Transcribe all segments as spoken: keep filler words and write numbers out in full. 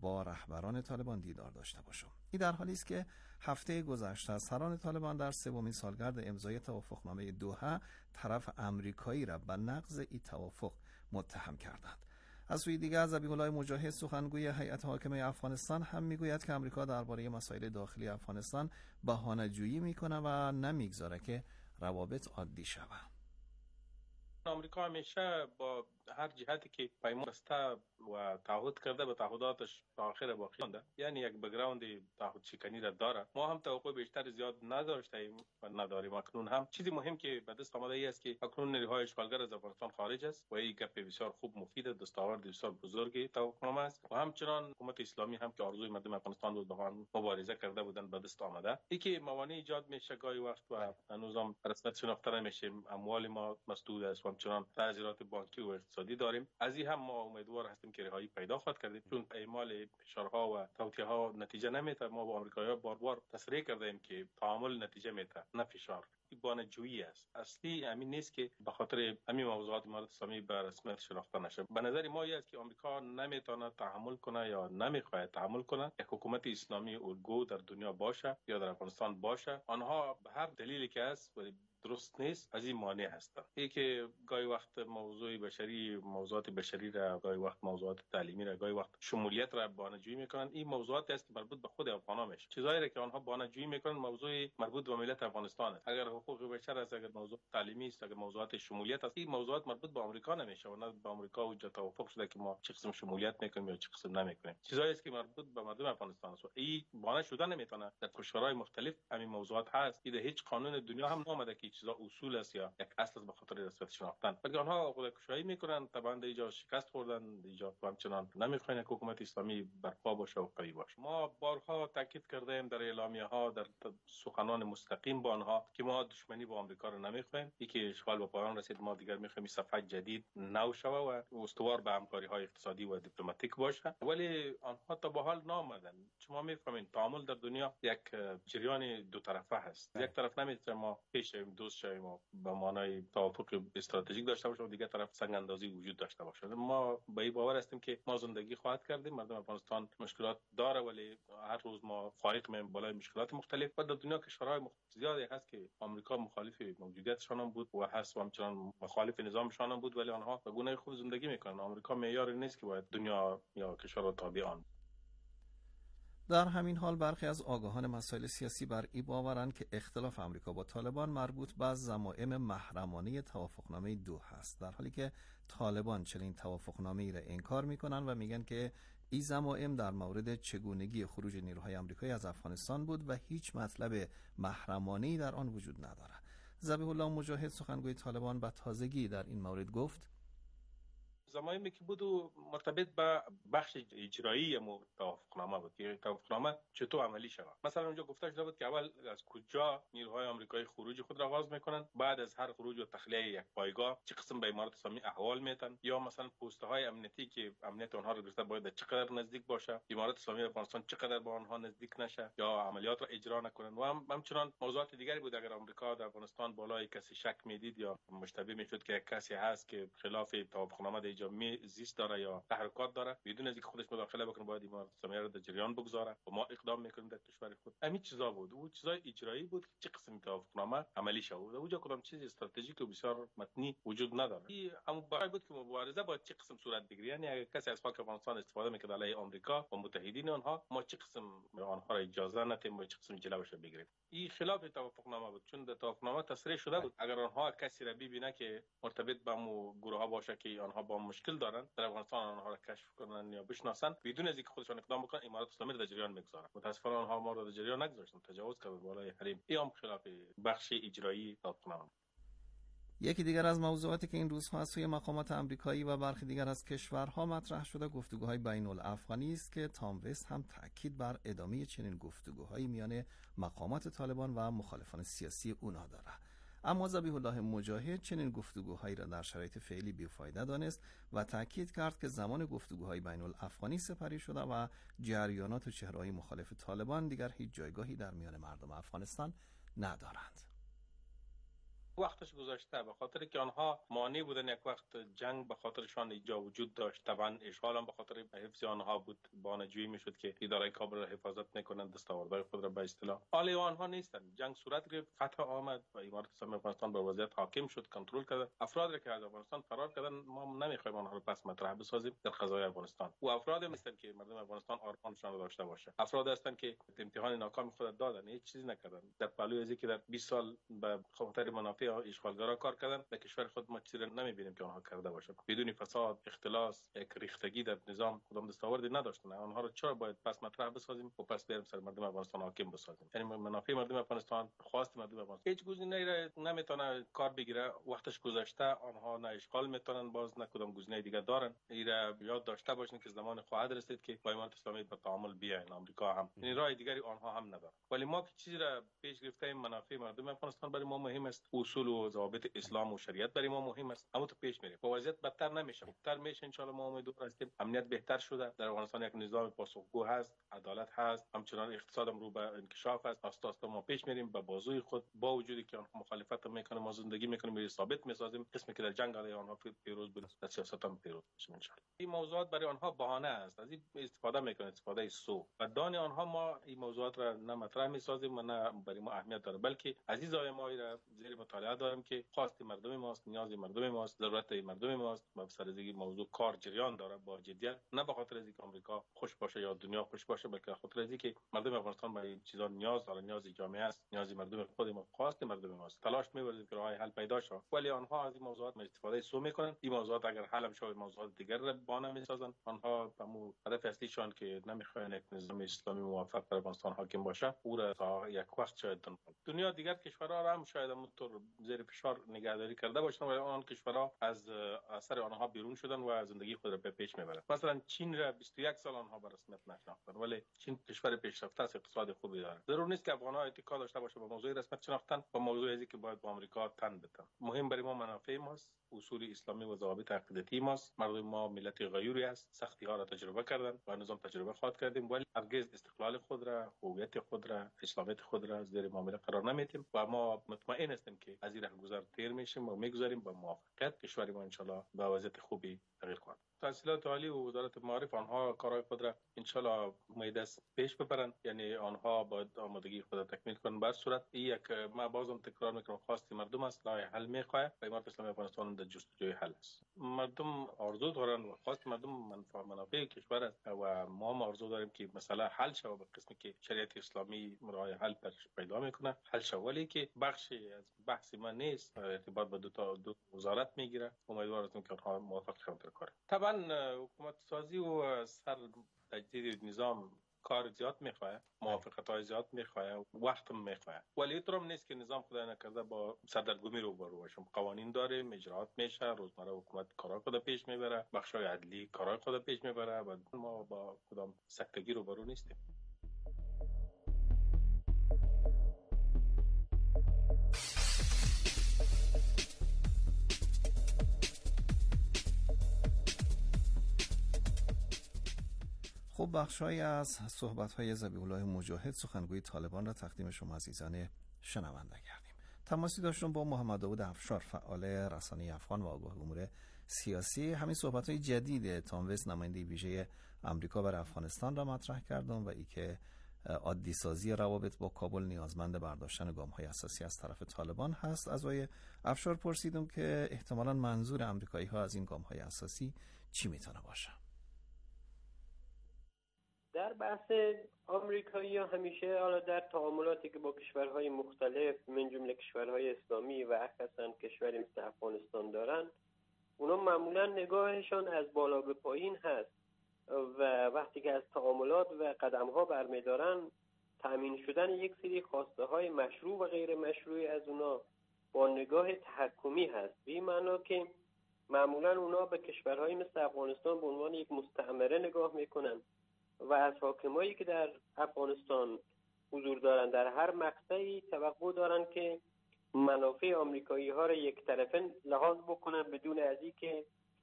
با رهبران طالبان دیدار داشته باشم. این در حالی است که هفته گذشته سران طالبان در سومین سالگرد امضای توافقنامه دوحه طرف امریکایی را به نقض این توافق متهم کردند. از سوی دیگر ذبیح الله مجاهد سخنگوی هیئت حاکمه افغانستان هم میگوید که امریکا درباره مسائل داخلی افغانستان بهانه‌جویی میکنه و نمیگذاره که روابط عادی شود. آمریکا همیشه با هر جهتی که پیمان بسته و تعهد کرده به تعهداتش تا آخر باقی مانده، یعنی یک بک‌گراند تعهد شکنی را داره. ما هم توقع بیشتر زیاد نداشته ایم و نداریم. اکنون هم چیزی مهم که به دست آمده ای است که اکنون نیروهای اشغالگر از افغانستان خارج است و این گپ بسیار خوب مفید، دستاورد بسیار بزرگی توافقنامه است و همچنان حکومت اسلامی هم که آرزوی مردم افغانستان بود با آن مبارزه کرده بودند به دست آمده. این که موانع ایجاد میشه گاهی وقت و هنوز هم رسمیت شناخته نمیشه، اموال ما مسدود است و همچنان تعذیرات بانکی و اقتصادی داریم. از این هم ما امیدوار هستیم که رهایی پیدا خواهد کردیم، چون اعمال فشارها و توطئه‌ها نتیجه نمیده. ما با آمریکایی‌ها بار بار تصریح کردیم که تعامل نتیجه میده، نه فشار. این بانه‌جویی است. اصلی همین نیست که به خاطر همین موضوعات امارات اسلامی به رسمیت شناخته نشه. به نظر ما است که آمریکا نمیتونه تحمل کنه یا نمیخواد تحمل کنه یک حکومت اسلامی الگو در دنیا باشه یا در افغانستان باشه. آنها به هر دلیلی که است ولی درست نیست، از این مانع هستند. این که گاهی وقت موضوع بشری، موضوعات بشری را، گاهی وقت موضوعات تعلیمی را، گاهی وقت شمولیت را بهانه‌جویی میکنن. این موضوعاتی است که مربوط به خود افغان‌ها میشه. چیزایی را که آنها بهانه‌جویی میکنن موضوع مربوط به ملت افغانستان است. اگر حقوق بشر است، اگر موضوع تعلیمی است، اگر موضوعات شمولیت است، این موضوعات مربوط به آمریکا نمیشه و نه به آمریکا و توافق شده که ما چه قسم شمولیت میکنیم یا چه قسم نمیکنیم. چیزایی است که مربوط به مردم افغانستان است. این بهانه شده نمیتونه. در کشورهای مختلف همین موضوعات هست. این هیچ قانون دنیا هم نامده که چیزا اصول است یا یک اصل است به خاطر رسمیت شناختن. بلکه آنها خودکشایی میکنن، طبعا اینجا شکست خوردن، اینجا همچنان نمیخواین که حکومت اسلامی برپا باشه و قوی باشه. ما بارها تاکید کردیم در اعلامیه ها، در سخنان مستقیم با آنها که ما دشمنی با آمریکا رو نمیخوایم. یکی اشغال به پایان رسید، ما دیگر میخوایم صفحه جدید نو شوه و استوار به همکاری های اقتصادی و دیپلماتیک باشه. ولی آنها تا به حال نامدن. شما میفهمین تعامل در دنیا یک جریان دو طرفه هست. یک طرف نمیتونه ما پیش دوست شویم و به معنای توافق استراتژیک داشته باشیم و دیگر طرف سنگ اندازی وجود داشته باشه. ما به این باور هستیم که ما زندگی خواهد کردیم. مردم افغانستان مشکلات داره ولی هر روز ما فائق میایم بالای مشکلات مختلف و در دنیا کشورهای زیادی هست که آمریکا مخالف موجودیتشان هم بود و هست و همچنان مخالف نظامشان هم بود، ولی آنها به گونه خوب زندگی میکنن. آمریکا معیار نیست که باید دنیا یا کشورها تابع آن. در همین حال برخی از آگاهان مسائل سیاسی بر این باورند که اختلاف آمریکا با طالبان مربوط به ضمائم محرمانه توافقنامه دوحه است، در حالی که طالبان چنین توافقنامه‌ای را انکار میکنن و میگن که این ضمائم در مورد چگونگی خروج نیروهای آمریکایی از افغانستان بود و هیچ مطلب محرمانه‌ای در آن وجود نداره. ذبیح الله مجاهد سخنگوی طالبان به تازگی در این مورد گفت: زمانی که بود مرتبط به بخش اجرایی توافقنامه بود که توافقنامه چطور عملی شود. مثلا اونجا گفته شده بود که اول از کجا نیروهای آمریکایی خروج خود را آغاز میکنن، بعد از هر خروج و تخلیه یک پایگاه چه قسم به امارات اسلامی احوال میتن، یا مثلا پست‌های امنیتی که امنیت آنها را گرفته باید چقدر نزدیک باشه، امارات اسلامی افغانستان چقدر با آنها نزدیک نشه یا عملیات را اجرا نکنن. و هم همچنان موضوعات دیگری بود. اگر آمریکا در افغانستان بالای کسی شک میدید یا مشتبه میشد که یک کسی هست که خلاف توافقنامه اینجا می زیست داره یا تحرکات داره، بدون از اینکه خودش مداخله بکنه باید امارات اسلامی را در جریان بگذاره و ما اقدام میکنیم در کشور خود. همین چیزا بود. او چیزای اجرایی بود که چه قسم توافقنامه عملی شود. اونجا کدام چیز استراتژیک و بسیار متنی وجود نداره. این هم باید بود که مبارزه با چه قسم صورت بگیره. یعنی اگر کسی از خاک افغانستان استفاده میکنه علیه آمریکا و متحدین آنها، ما چه قسم آنها را اجازه ندیم و چه قسم جلوش بگیریم. این خلاف توافقنامه بود، چون در توافقنامه تصریح شده بود اگر آنها کسی را ببینه که مرتبط با مو گروه ها باشه که آنها با مشکل دارن در افغانستان، آنها را کشف کنن یا بشناسن، بدون از اینکه خودشان اقدام بکنن امارات اسلامی را در جریان میگذارن. متاسفانه آنها ما را در جریان نگذاشتن، تجاوز کردن بالای حریم. این هم خلاف بخش اجرایی توافقنامه. یکی دیگر از موضوعاتی که این روزها از سوی مقامات آمریکایی و برخی دیگر از کشورها مطرح شده گفتگوهای بین الافغانی است که تام وست هم تاکید بر ادامه چنین گفتگوهایی میان مقامات طالبان و مخالفان سیاسی اونها داره. اما ذبیح الله مجاهد چنین گفتگوهایی را در شرایط فعلی بی‌فایده دانست و تاکید کرد که زمان گفتگوهای بین الافغانی سپری شده و جریانات و چهره‌های مخالف طالبان دیگر هیچ جایگاهی در میان مردم افغانستان ندارند. وقتش گذشته، به خاطر که آنها مانع بودن. یک وقت جنگ به خاطرشان اینجا وجود داشت، طبعا اشغال هم به خاطر حفظ آنها بود. بانجویی میشد که اداره کابل را حفاظت نکنند، دستاوردهای خود را به اصطلاح. حالا آنها نیستند. جنگ صورت گرفت، فتح آمد و امارات اسلامی افغانستان به وضعیت حاکم شد، کنترل کرد. افراد را که از افغانستان فرار کردن ما نمیخوایم آنها را پس مطرح بسازیم در فضای افغانستان. و افراد هستند که مردم افغانستان آرمانشان را داشته باشه. افراد هستند که امتحان ناکام خود دادن، هیچ چیزی نکردن. در پهلوی از اینکه در بیست سال به خاطر منافع اشغالگرا کار کردن، در کشور خود ما چیزی نمیبینیم که آنها کرده باشند. بدون فساد، اختلاس، یک ریختگی در نظام کدام دستاوردی نداشتن. آنها را چرا باید پس مطرح بسازیم و پس بریم سر مردم افغانستان حاکم بسازیم؟ یعنی منافع مردم افغانستان، خواست مردم افغانستان هیچ گزینه‌ای را نمیتونه کار بگیره. وقتش گذشته. آنها نه اشغال میتونن، باز نه کدام گزینه دیگه دارن. ایرا یاد داشته باشین که زمان خواهد رسید که با امارات اسلامی به تعامل بیاین. آمریکا هم یعنی راه دیگری آنها هم نداره. ولی ما که چیزی را پیش گرفتیم، منافع مردم افغانستان برای ما مهم است، اصول و ضوابط اسلام و شریعت برای ما مهم است. اما تو پیش میریم، وضعیت بدتر نمیشه، بدتر میشه. ان شاء الله ما امیدوار هستیم امنیت بهتر شده. در افغانستان یک نظام پاسخگو هست، عدالت هست، همچنان اقتصادم رو به انکشاف است. آستا آستا ما پیش میریم به بازوی خود. با وجودی که آنها مخالفت میکنه، ما زندگی میکنیم، می ثابت میسازیم. قسمی که در جنگ علیه آنها پیروز بود، در سیاست هم پیروز میشیم ان شاء الله. این موضوعات برای آنها بهانه است، از این استفاده میکنه، استفاده سو. و دان آنها ما این موضوعات را نه مطرح میسازیم و نه برای ما اهمیت داره، بلکه عزیزای ما را زیر مطالعه داریم که خواست مردم ماست، نیاز مردم ماست، ضرورت مردم ماست. و سر از این موضوع کار جریان داره با جدیت، نه به خاطر اینکه آمریکا خوش باشه یا دنیا خوش باشه، بلکه به خاطر اینکه مردم افغانستان به این چیزا نیاز داره. نیاز جامعه است، نیاز مردم خود ما، خواست مردم ماست. تلاش می‌ورزیم که راه حل پیدا شه، ولی آنها از این موضوعات استفاده سو میکنن. این موضوعات اگر حل شود، موضوعات دیگر را بنا میسازن. آنها همون هدف اصلیشان که نمیخواین یک نظام اسلامی موفق در افغانستان حاکم باشه، او را تا یک وقت شاید دنیا دیگر کشورها را هم شاید همونطور زیر فشار نگهداری کرده باشن، ولی آن کشورها از اثر آنها بیرون شدن و زندگی خود را به پیش میبرند. مثلا چین را بیست و یک سال آنها به رسمیت نشناختند، ولی چین کشور پیشرفته است، اقتصاد خوبی داره. ضرور نیست که افغان‌ها اتکا داشته باشه به موضوع رسمیت شناختن و موضوع ازی که باید با آمریکا تن بدن. مهم برای ما منافع ماست، اصول اسلامی و ضوابط عقیدتی ماست. مردم ما ملت غیوری است، سختی ها را تجربه کردن و نظام تجربه خواهد کردیم، ولی هرگز استقلال خود را، هویت خود را، اسلامیت خود را زیر معامله قرار نمیدیم و ما مطمئن هستیم که از این راهگذر تیر میشیم و میگذاریم با موافقت کشور ما ان شاء الله به وضعیت خوبی تغییر کنه. تحصیلات عالی و وزارت معارف آنها کارهای خود را ان شاء الله امید است پیش ببرند. یعنی آنها باید آمادگی خود را تکمیل کنند. بر صورت یک ما بازم تکرار میکنم، خواست مردم است، راه حل میخواه و امارات اسلامی افغانستان در جستجوی حل است. مردم آرزو دارند و خواست مردم منفعه منافع کشور است و ما هم آرزو داریم که مسئله حل شود به قسمی که شریعت اسلامی راه حل پیدا میکنه، حل شود. ولی که بخشی از بحث ما نیست، ارتباط با دو تا دو وزارت میگیره. امیدوار هستیم که آنها موافق شوند در کار. طبعا حکومت سازی و سر تجدید نظام کار زیاد میخواه، موافقت های زیاد میخواه، وقت هم میخواه، ولی اینطورم نیست که نظام خدای نکرده با سردرگمی رو برو باشم. قوانین داره، اجرات میشه، روزمره حکومت کارهای خود پیش میبره، بخشای عدلی کارهای خود پیش میبره و ما با کدام سکتگی رو برو نیستیم. خب بخشایی از صحبت‌های ذبیح الله مجاهد سخنگوی طالبان را تقدیم شما عزیزان شنونده کردیم. تماسی داشتم با محمد داود افشار، فعال رسانه افغان و آگاه امور سیاسی. همین صحبت‌های جدید تام ویس، نماینده ویژه آمریکا برای افغانستان را مطرح کردم و ای که عادی سازی روابط با کابل نیازمند برداشتن گام‌های اساسی از طرف طالبان هست. از آقای افشار پرسیدم که احتمالاً منظور آمریکایی‌ها از این گام‌های اساسی چی میتونه باشه؟ در بحث آمریکایی ها همیشه حالا در تعاملاتی که با کشورهای مختلف من جمله کشورهای اسلامی و اخصاً کشوری مثل افغانستان دارن، اونا معمولا نگاهشان از بالا به پایین هست و وقتی که از تعاملات و قدم ها برمیدارن، تأمین شدن یک سری خواسته های مشروع و غیر مشروعی از اونا با نگاه تحکمی هست. به این معنا که معمولا اونا به کشورهای مثل افغانستان به عنوان یک مستعمره نگاه میکنن و از حاکمایی که در افغانستان حضور دارن در هر مقطعی توقع دارن که منافع آمریکایی ها را یک طرفه لحاظ بکنن بدون از اینکه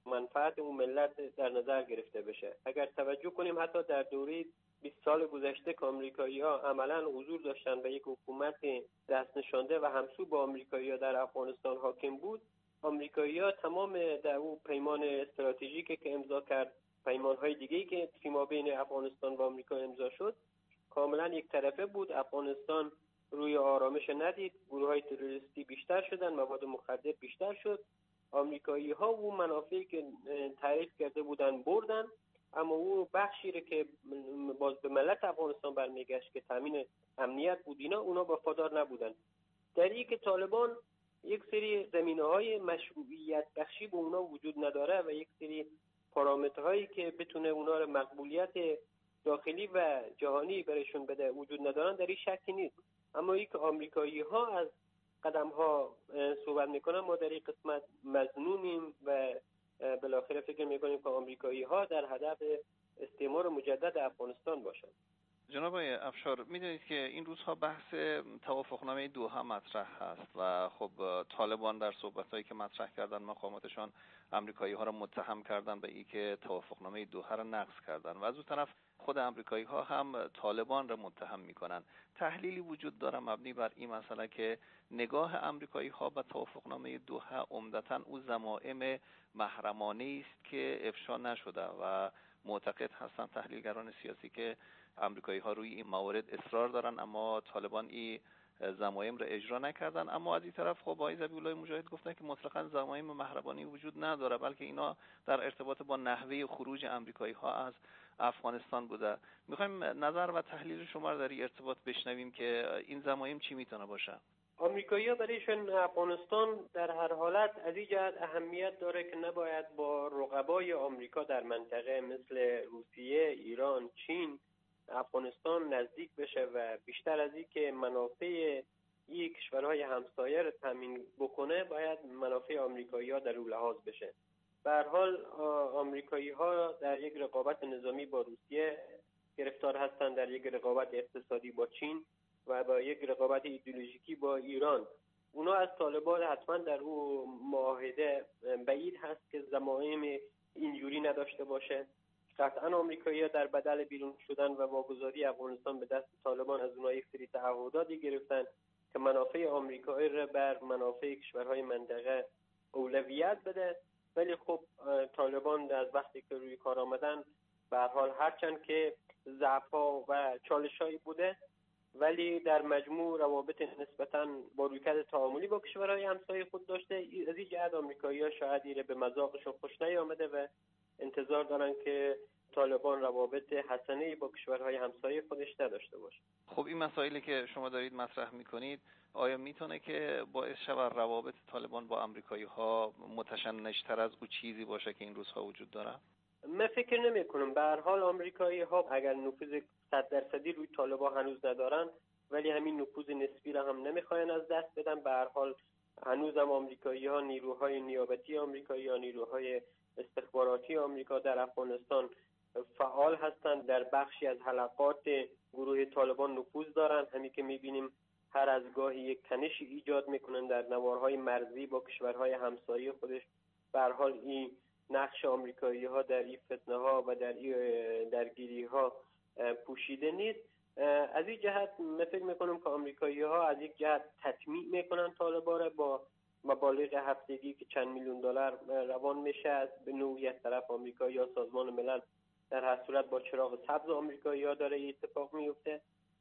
منفعت اون ملت در نظر گرفته بشه. اگر توجه کنیم حتی در دوره بیست سال گذشته که آمریکایی‌ها عملاً حضور داشتن و یک حکومت دست نشانده و همسو با آمریکایی‌ها در افغانستان حاکم بود، آمریکایی‌ها تمام در اون پیمان استراتژیکی که امضا کرد، پیمان‌های دیگه‌ای که فیما بین افغانستان و آمریکا امضا شد، کاملاً یک طرفه بود. افغانستان روی آرامش ندید، گروه‌های تروریستی بیشتر شدن، مواد مخدر بیشتر شد. آمریکایی‌ها اون منافعی که تعریف کرده بودن بردن، اما او بخشی رو که باز به ملت افغانستان برمیگشت که تامین امنیت بود، اینا اونا وفادار نبودن. در این که طالبان یک سری زمینه‌های مشروعیت بخشی به اونا وجود نداره و یک سری پارامترهایی که بتونه اونا رو مقبولیت داخلی و جهانی برشون بده وجود ندارن، در این شکی نیست. اما این که آمریکایی‌ها از قدم‌ها صحبت میکنن، ما در این قسمت مظنونیم و بالاخره فکر میکنیم که آمریکایی‌ها در هدف استعمار مجدد افغانستان باشند. جناب آقای افشار، میدونید که این روزها بحث توافقنامه دوحه مطرح هست و خب طالبان در صحبتایی که مطرح کردن مقاماتشان آمریکایی‌ها را متهم کردن به اینکه توافقنامه دوحه را نقض کردن و از اون طرف خود آمریکایی‌ها هم طالبان را متهم میکنن. تحلیلی وجود داره مبنی بر این مسئله که نگاه آمریکایی‌ها به توافقنامه دوحه عمدتاً او ضمائم محرمانه است که افشا نشده و معتقد هستند تحلیلگران سیاسی که آمریکایی‌ها روی این موارد اصرار دارن اما طالبان این ضمایم را اجرا نکردن. اما از این طرف خب آقای ذبیح‌الله مجاهد گفتن که مطلقاً ضمایم محرمانه وجود نداره، بلکه اینا در ارتباط با نحوه خروج آمریکایی‌ها از افغانستان بوده. می‌خوایم نظر و تحلیل شما را در این ارتباط بشنویم که این ضمایم چی میتونه باشه. آمریکایی‌ها برایشان افغانستان در هر حالت از این جهت اهمیت داره که نباید با رقبای آمریکا در منطقه مثل روسیه، ایران، چین افغانستان نزدیک بشه و بیشتر از این که منافع این کشورهای همسایه رو تامین بکنه، باید منافع آمریکایی‌ها در اون لحاظ بشه. به هر حال آمریکایی‌ها در یک رقابت نظامی با روسیه گرفتار هستند، در یک رقابت اقتصادی با چین و با یک رقابت ایدئولوژیکی با ایران. اونا از طالبان حتما در اون معاهده بعید هست که ضمایم اینجوری نداشته باشه. قطعا آمریکایی‌ها در بدل بیرون شدن و واگذاری افغانستان به دست طالبان از اونها یک سری تعهداتی گرفتن که منافع آمریکایی را بر منافع کشورهای منطقه اولویت بده. ولی خب طالبان از وقتی که روی کار آمدن، به هر حال هرچند که ضعف‌ها و چالش‌هایی بوده، ولی در مجموع روابط نسبتاً با رویکرد تعاملی با کشورهای همسایه خود داشته. از این جهت آمریکایی‌ها شاید ایره به مذاقشون خوش نیامده و انتظار دارن که طالبان روابط حسنه‌ای با کشورهای همسایه خودش نداشته باشه. خب این مسائلی که شما دارید مطرح میکنید آیا میتونه که باعث شود روابط طالبان با آمریکایی‌ها متشنج‌تر از او چیزی باشه که این روزها وجود داره؟ من فکر نمی کنم. به هر حال آمریکایی‌ها اگر نفوذ صد درصدی روی طالبان هنوز ندارن، ولی همین نفوذ نسبی را هم نمیخواین از دست بدن. به هر حال هنوز هم آمریکایی‌ها، نیروهای نیابتی آمریکایی‌ها، نیروهای استخباراتی آمریکا در افغانستان فعال هستند، در بخشی از حلقات گروه طالبان نفوذ دارند. همین که می‌بینیم هر از گاهی یک تنشی ایجاد میکنن در نوارهای مرزی با کشورهای همسایه خودش. به هر حال این نقش آمریکایی‌ها در این فتنه‌ها و در این درگیری‌ها پوشیده نیست. از این جهت من فکر میکنم که آمریکایی‌ها از یک جهت تطمیع میکنن طالبان را با مبالغ هفتگی که چند میلیون دلار روان میشه از به نوعی از طرف آمریکایی‌ها. سازمان ملل در هر صورت با چراغ سبز آمریکایی‌ها داره این اتفاق میفته،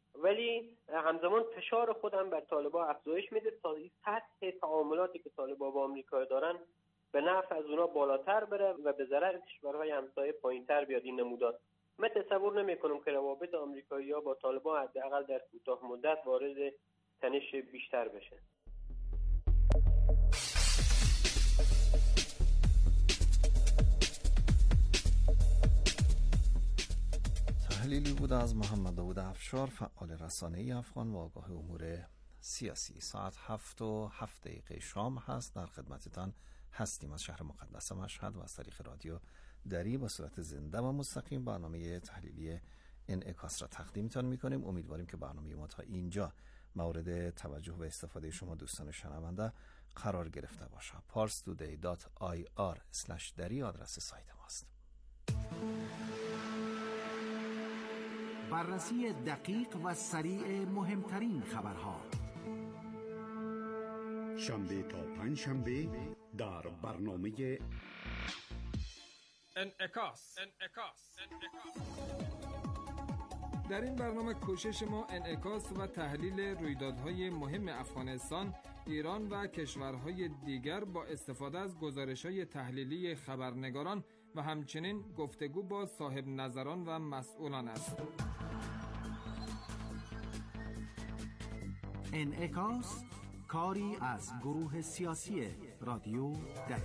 ولی همزمان فشار خودم بر طالبان افزایش میده تا این سطح تعاملاتی که طالبان با آمریکا دارن به نفع از اونا بالاتر بره و به ضرر کشورهای همسایه پایینتر بیاد این نمودار. من تصور نمی کنم که روابط آمریکایی‌ها با طالبان حداقل در کوتاه مدت وارد تنش بیشتر بشه. تحلیلی بود از محمد داوود افشار، فعال رسانه‌ای افغان و آگاه امور سیاسی. ساعت هفت و هفت دقیقه شام هست. در خدمتتان هستیم از شهر مقدس مشهد و از طریق رادیو دری با صورت زنده و مستقیم برنامه تحلیلی انعکاس را تقدیمتان می‌کنیم. امیدواریم که برنامه ما تا اینجا مورد توجه و استفاده شما دوستان شنونده قرار گرفته باشه. پارس تودی دات آی آر اسلش دری آدرس سایت ماست. بررسی دقیق و سریع مهمترین خبرها، شنبه تا پنج شنبه در برنامه انعکاس. در این برنامه کوشش ما انعکاس و تحلیل رویدادهای مهم افغانستان، ایران و کشورهای دیگر با استفاده از گزارش‌های تحلیلی خبرنگاران و همچنین گفتگو با صاحب نظران و مسئولان است. انعکاس، کاری از گروه سیاسی رادیو دری.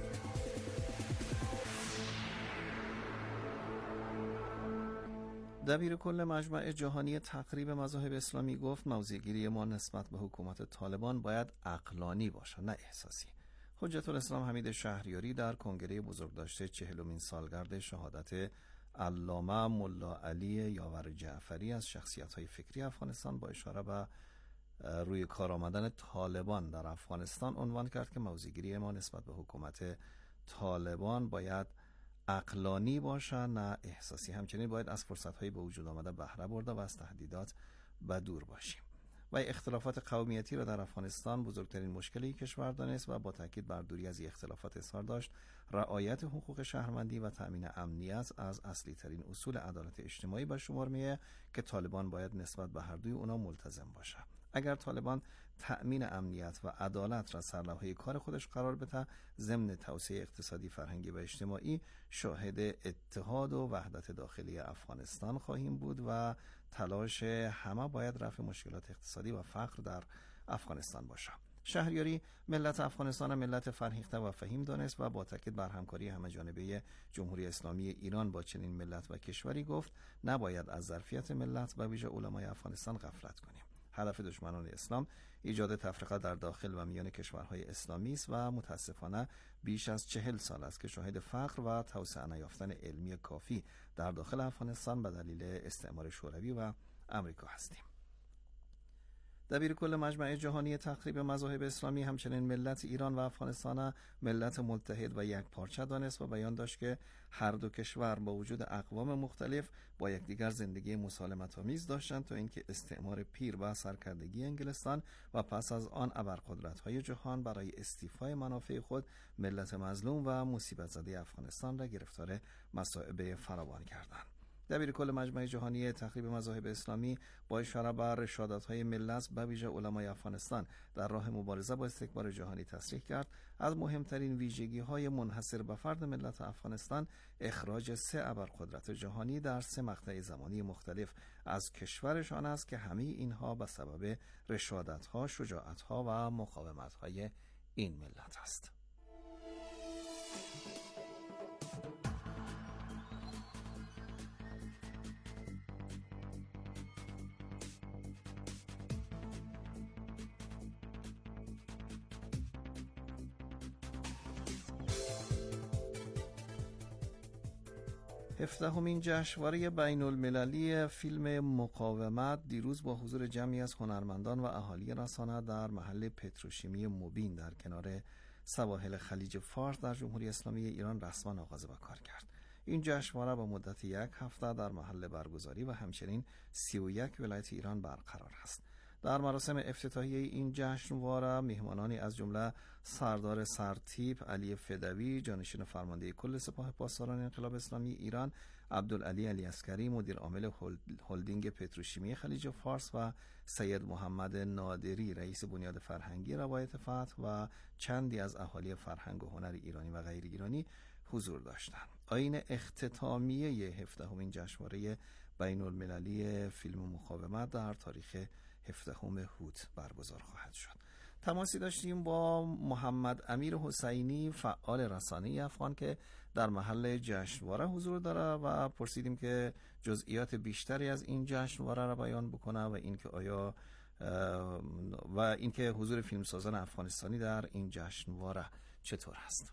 دبیر کل مجمع جهانی تقریب مذاهب اسلامی گفت موضع‌گیری ما نسبت به حکومت طالبان باید عقلانی باشد نه احساسی. حجت الاسلام حمید شهریاری در کنگره بزرگداشت چهلمین سالگرد شهادت علامه ملا علی یاور جعفری از شخصیت‌های فکری افغانستان با اشاره به روی کار آمدن طالبان در افغانستان عنوان کرد که موضع‌گیری ما نسبت به حکومت طالبان باید عقلانی باشه نه احساسی. همچنین باید از فرصت‌های به وجود آمده بهره برده و از تهدیدات به دور باشیم. و اختلافات قومیتی را در افغانستان بزرگترین مشکلی کشور دانست و با تاکید بر دوری از اختلافات اظهار داشت رعایت حقوق شهروندی و تأمین امنیت از اصلی ترین اصول عدالت اجتماعی به شمار میه که طالبان باید نسبت به هر دوی اونا ملتزم باشه. اگر طالبان تأمین امنیت و عدالت را سرلوحه کار خودش قرار بده، ضمن توسعه اقتصادی، فرهنگی و اجتماعی شاهد اتحاد و وحدت داخلی افغانستان خواهیم بود و تلاش همه باید رفع مشکلات اقتصادی و فقر در افغانستان باشه. شهریاری ملت افغانستان ملت فرهیخته و فهیم دانست و با تاکید بر همکاری همه‌جانبه جمهوری اسلامی ایران با چنین ملت و کشوری گفت نباید از ظرفیت ملت و ویژه علمای افغانستان غفلت کنیم. هدف دشمنان اسلام ایجاد تفرقه در داخل و میان کشورهای اسلامی است و متاسفانه بیش از چهل سال است که شاهد فقر و توسعه نیافتن علمی کافی در داخل افغانستان به دلیل استعمار شوروی و امریکا هستیم. دبیر کل مجمع جهانی تقریب مذاهب اسلامی همچنین ملت ایران و افغانستان ملت متحد و یک پارچه دانست و بیان داشت که هر دو کشور با وجود اقوام مختلف با یکدیگر زندگی مسالمت‌آمیز داشتند تا اینکه استعمار پیر و سرکردگی انگلستان و پس از آن ابرقدرت‌های جهان برای استیفای منافع خود ملت مظلوم و مصیبت زده افغانستان را گرفتار مصائب فراوان کردند. دبیر کل مجمع جهانی تقریب مذاهب اسلامی با اشاره بر رشادت‌های ملت به ویژه علمای افغانستان در راه مبارزه با استکبار جهانی تصریح کرد از مهمترین ویژگی‌های منحصر به فرد ملت افغانستان اخراج سه ابرقدرت جهانی در سه مقطع زمانی مختلف از کشورشان است که همه اینها به سبب رشادت‌ها، شجاعت‌ها و مقاومت‌های این ملت است. هفدهمین جشنواره بین المللی فیلم مقاومت دیروز با حضور جمعی از هنرمندان و اهالی رسانه در محل پتروشیمی موبین در کنار سواحل خلیج فارس در جمهوری اسلامی ایران رسما آغاز به کار کرد. این جشنواره با مدت یک هفته در محل برگزاری و همچنین سی و یک ولایت ایران برقرار است. در مراسم افتتاحیه این جشنواره میهمانانی از جمله سردار سرتیپ علی فدوی جانشین فرمانده کل سپاه پاسداران انقلاب اسلامی ایران، عبدالعلی علی عسکری مدیر عامل هلدینگ پتروشیمی خلیج فارس و سید محمد نادری رئیس بنیاد فرهنگی روایت فتح و چندی از اهالی فرهنگ و هنر ایرانی و غیر ایرانی حضور داشتند. آیین اختتامیه هفدهمین جشنواره بین المللی فیلم مقاومت در تاریخ هفدهم هوت برگزار خواهد شد. تماسی داشتیم با محمد امیر حسینی فعال رسانه‌ای افغان که در محل جشنواره حضور داره و پرسیدیم که جزئیات بیشتری از این جشنواره را بیان بکنه و اینکه آیا و اینکه حضور فیلمسازان افغانستانی در این جشنواره چطور هست.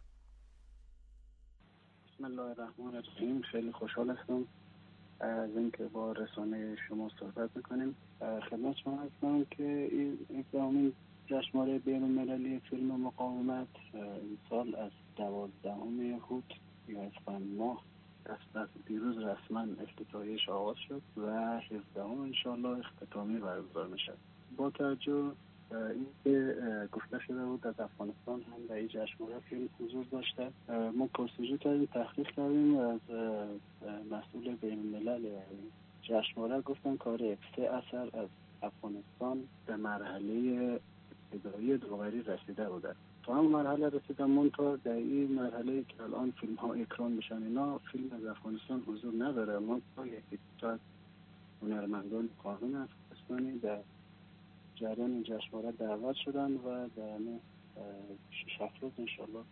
بسم الله الرحمن الرحیم. خیلی خوشحال هستم از اینکه با رسانه شما صحبت میکنیم. خدمت شما هستم که این اقدامی جشنواره بین‌المللی فیلم مقاومت این سال از دوازدهم اوت یا اسفند ماه دست از دیروز رسما افتتاحیه‌اش آغاز شد و هفدهم انشالله اختتامی برگزار میشه. با توجه اینکه گفته شده بود از افغانستان هم در این جشنواره فیلم حضور داشته، ما پرسجو کردیم، تحقیق کردیم از مسئول بین‌الملل جشنواره گفتن کار سه اثر از افغانستان به مرحله ابتدایی داوری رسیده بوده. تا هم مرحله رسیدن منتها در این مرحله که الان فیلم ها اکران میشن اینا فیلم از افغانستان حضور نداره. ما تا یکی تا هنرمندان قانون افغانستانی در جریان جشنواره دعوت شدن و در شش هفت روز انشالله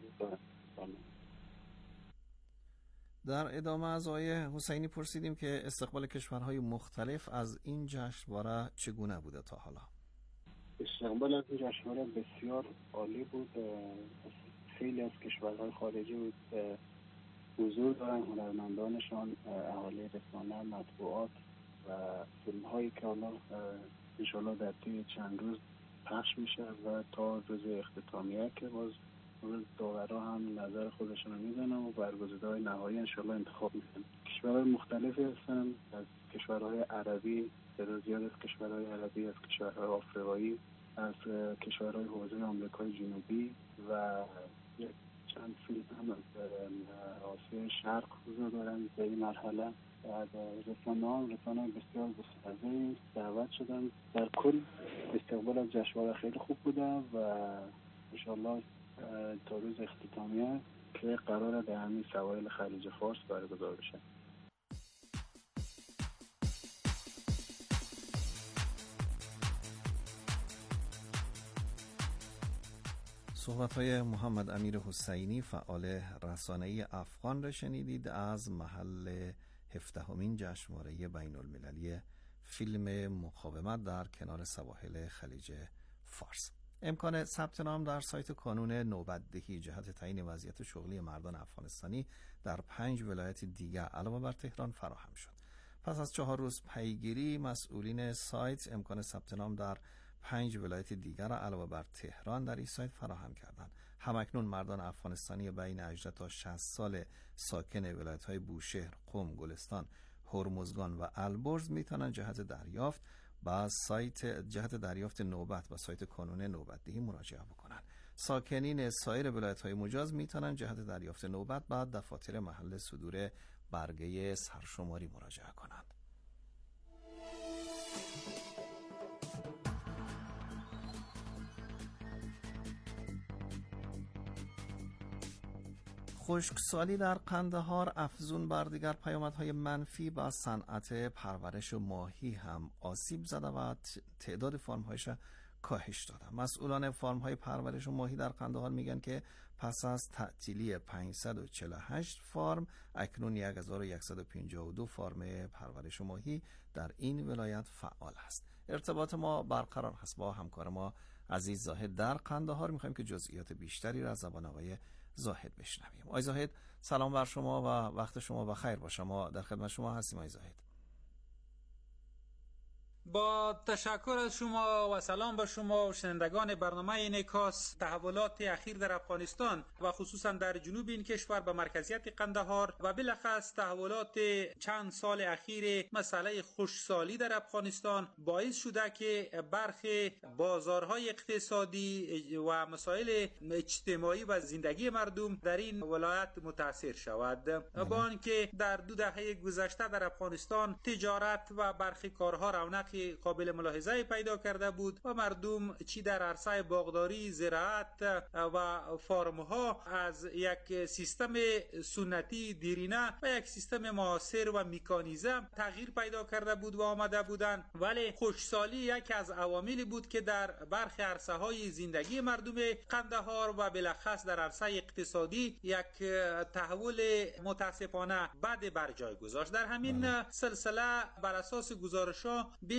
در ادامه از آقای حسینی پرسیدیم که استقبال کشورهای مختلف از این جشنواره چگونه بوده تا حالا؟ استقبال از این جشنواره بسیار عالی بود. خیلی از کشورهای خارجی بود حضور دارن، هنرمندانشان، اهالی رسانه، مطبوعات و فیلم هایی که حالا انشالله در طی چند روز پخش میشه و تا روز اختتامیه که باز روز داورا هم نظر خودشون رو میزنن و برگزیده‌های نهایی انشالله انتخاب میکنن. کشورهای مختلفی هستن، از کشورهای عربی، تعداد زیاد از کشورهای عربی، از کشورهای آفریقایی، از کشورهای حوزه آمریکای جنوبی و یک چند فیلم هم از آسیای شرق حضور دارن در این مرحله. از رسانه ها رسانه بسیار گسترده دعوت شدن. در کل استقبال از جشنواره خیلی خوب بوده و انشالله تا روز اختتامیه که قراره در همین سواحل خلیج فارس برگزار بشه. صحبت‌های محمد امیر حسینی فعال رسانه‌ای افغان را شنیدید از محل هفدهمین جشنواره بین‌المللی فیلم مقاومت در کنار سواحل خلیج فارس. امکان ثبت نام در سایت کانون نوبت‌دهی جهت تعیین وضعیت شغلی مردان افغانستانی در پنج ولایت دیگر علاوه بر تهران فراهم شد. پس از چهار روز پیگیری مسئولین سایت امکان ثبت نام در پنج ولایت دیگر علاوه بر تهران در این سایت فراهم کردند. همکنون مردان افغانستانی بین هجده تا شصت سال ساکن ولایت‌های بوشهر، قم، گلستان، هرمزگان و البرز میتونن جهت دریافت با سایت جهت دریافت نوبت با سایت کانون نوبت‌دهی مراجعه بکنن. ساکنین سایر ولایت‌های مجاز میتونن جهت دریافت نوبت با دفاتر محل صدور برگه سرشماری مراجعه کنند. خشکسالی در قندهار افزون بر دیگر پیامدهای منفی با صنعت پرورش ماهی هم آسیب زده و تعداد فارم‌هایش کاهش داده. مسئولان فارم‌های پرورش ماهی در قندهار میگن که پس از تعطیلی پانصد و چهل و هشت فارم اکنون هزار و صد و پنجاه و دو فارم پرورش ماهی در این ولایت فعال است. ارتباط ما برقرار هست با همکار ما عزیز زاهد در قندهار. می‌خوایم که جزئیات بیشتری را از زبان آقای زاهد بشنویم. آقای زاهد سلام بر شما و وقت شما بخیر باشه. ما در خدمت شما هستیم آقای زاهد. با تشکر از شما و سلام به شما و شنوندگان برنامه انعکاس. تحولات اخیر در افغانستان و خصوصا در جنوب این کشور به مرکزیت قندهار و بالاخص تحولات چند سال اخیر مسئله خشکسالی در افغانستان باعث شده که برخی بازارهای اقتصادی و مسائل اجتماعی و زندگی مردم در این ولایت متاثر شود. با آنکه در دو دهه گذشته در افغانستان تجارت و برخی کارها رونق قابل ملاحظه پیدا کرده بود و مردم چی در عرصه باغداری، زراعت و فارم ها از یک سیستم سنتی دیرینه و یک سیستم معاصر و مکانیزم تغییر پیدا کرده بود و آمده بودند، ولی خشکسالی یکی از عواملی بود که در برخی عرصه های زندگی مردم قندهار و بالاخص در عرصه اقتصادی یک تحول متاسفانه بد بر جای گذاشت. در همین سلسله بر اساس گزارش‌ها بیش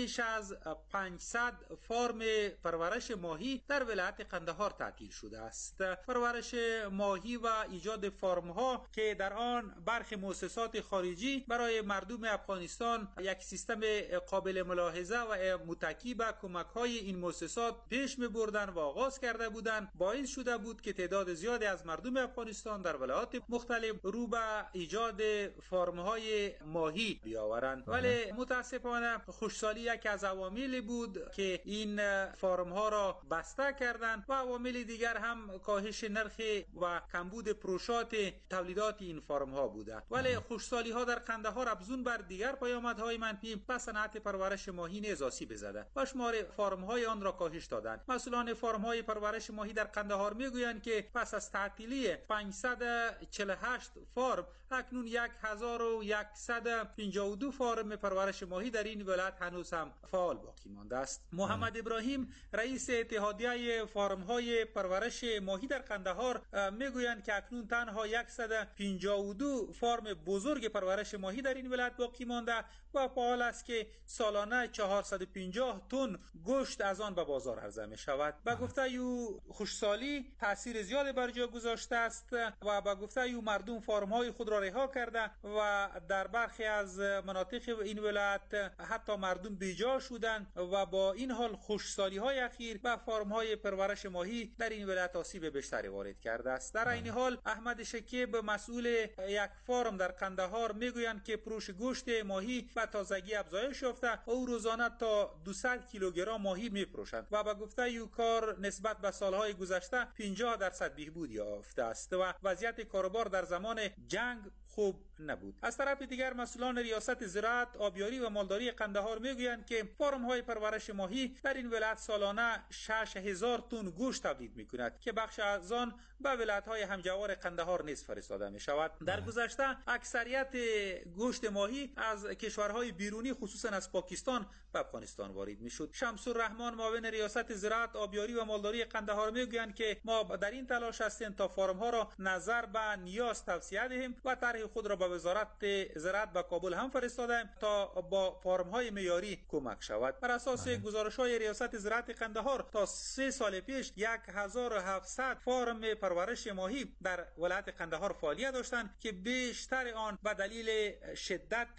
بیش از پانصد فرم پرورش ماهی در ولایت قندهار تعطیل شده است. پرورش ماهی و ایجاد فرم ها که در آن برخی مؤسسات خارجی برای مردم افغانستان یک سیستم قابل ملاحظه و متکی به کمک های این مؤسسات پیش می بردن و آغاز کرده بودند، باعث شده بود که تعداد زیادی از مردم افغانستان در ولایات مختلف رو به ایجاد فرم های ماهی بیاورند. ولی متاسفانه خشکسالی یک از عواملی بود که این فرم ها را بسته کردند و عوامل دیگر هم کاهش نرخ و کمبود پروشات تولیدات این فرم ها بوده. ولی خشکسالی ها در قندهار افزون بر دیگر پیامدهای منفی به صنعت پرورش ماهی نیز آسیب بزده و شمار فرم های آن را کاهش دادند. مسئولان فرم های پرورش ماهی در قندهار میگویند که پس از تعطیلی پانصد و چهل و هشت فرم اکنون هزار و صد و پنجاه و دو فرم پرورش ماهی در این ولایت هنوز هم فعال باقی مانده است. محمد ابراهیم رئیس اتحادیه فرم های پرورش ماهی در قندهار میگویند که اکنون تنها صد و پنجاه و دو فرم بزرگ پرورش ماهی در این ولایت باقی مانده و فعال است که سالانه چهارصد و پنجاه تن گوشت از آن به بازار عرضه می شود. به گفته او خشکسالی تاثیر زیادی بر جا گذاشته است و به گفته او مردم فرم های خود را رها کرده و در برخی از مناطق این ولایت حتی مردم بیجا شدند و با این حال خشکسالی های اخیر به فرم های پرورش ماهی در این ولایت آسیب بیشتری وارد کرده است. در این حال احمد شکیب مسئول یک فرم در قندهار میگویند که فروش گوشت ماهی به تازگی افزایش یافته و او روزانه تا دویست کیلوگرم ماهی میفروشند و به گفته او کار نسبت به سالهای گذشته پنجاه درصد بهبود یافته است و وضعیت کاروبار در زمان جنگ خوب نبود. از طرف دیگر مسئولان ریاست زراعت، آبیاری و مالداری قندهار میگویند که فرم های پرورش ماهی در این ولایت سالانه شش هزار تن گوشت تولید میکند که بخش از آن به ولایت های همجوار قندهار نیز فرستاده می شود. در گذشته اکثریت گوشت ماهی از کشورهای بیرونی خصوصا از پاکستان به افغانستان وارد میشد. شمس الرحمن معاون ریاست زراعت، آبیاری و مالداری قندهار میگویند که ما در این تلاش هستیم تا فرم ها را نظر به نیاز توسعه دهیم و طرح خود را به وزارت زراعت به کابل هم فرستادیم تا با فرم های معیاری کمک شود. بر اساس گزارش های ریاست زراعت قندهار تا سه سال پیش هزار و هفتصد فرم پرورش ماهی در ولایت قندهار فعالیت داشتند که بیشتر آن به دلیل شدت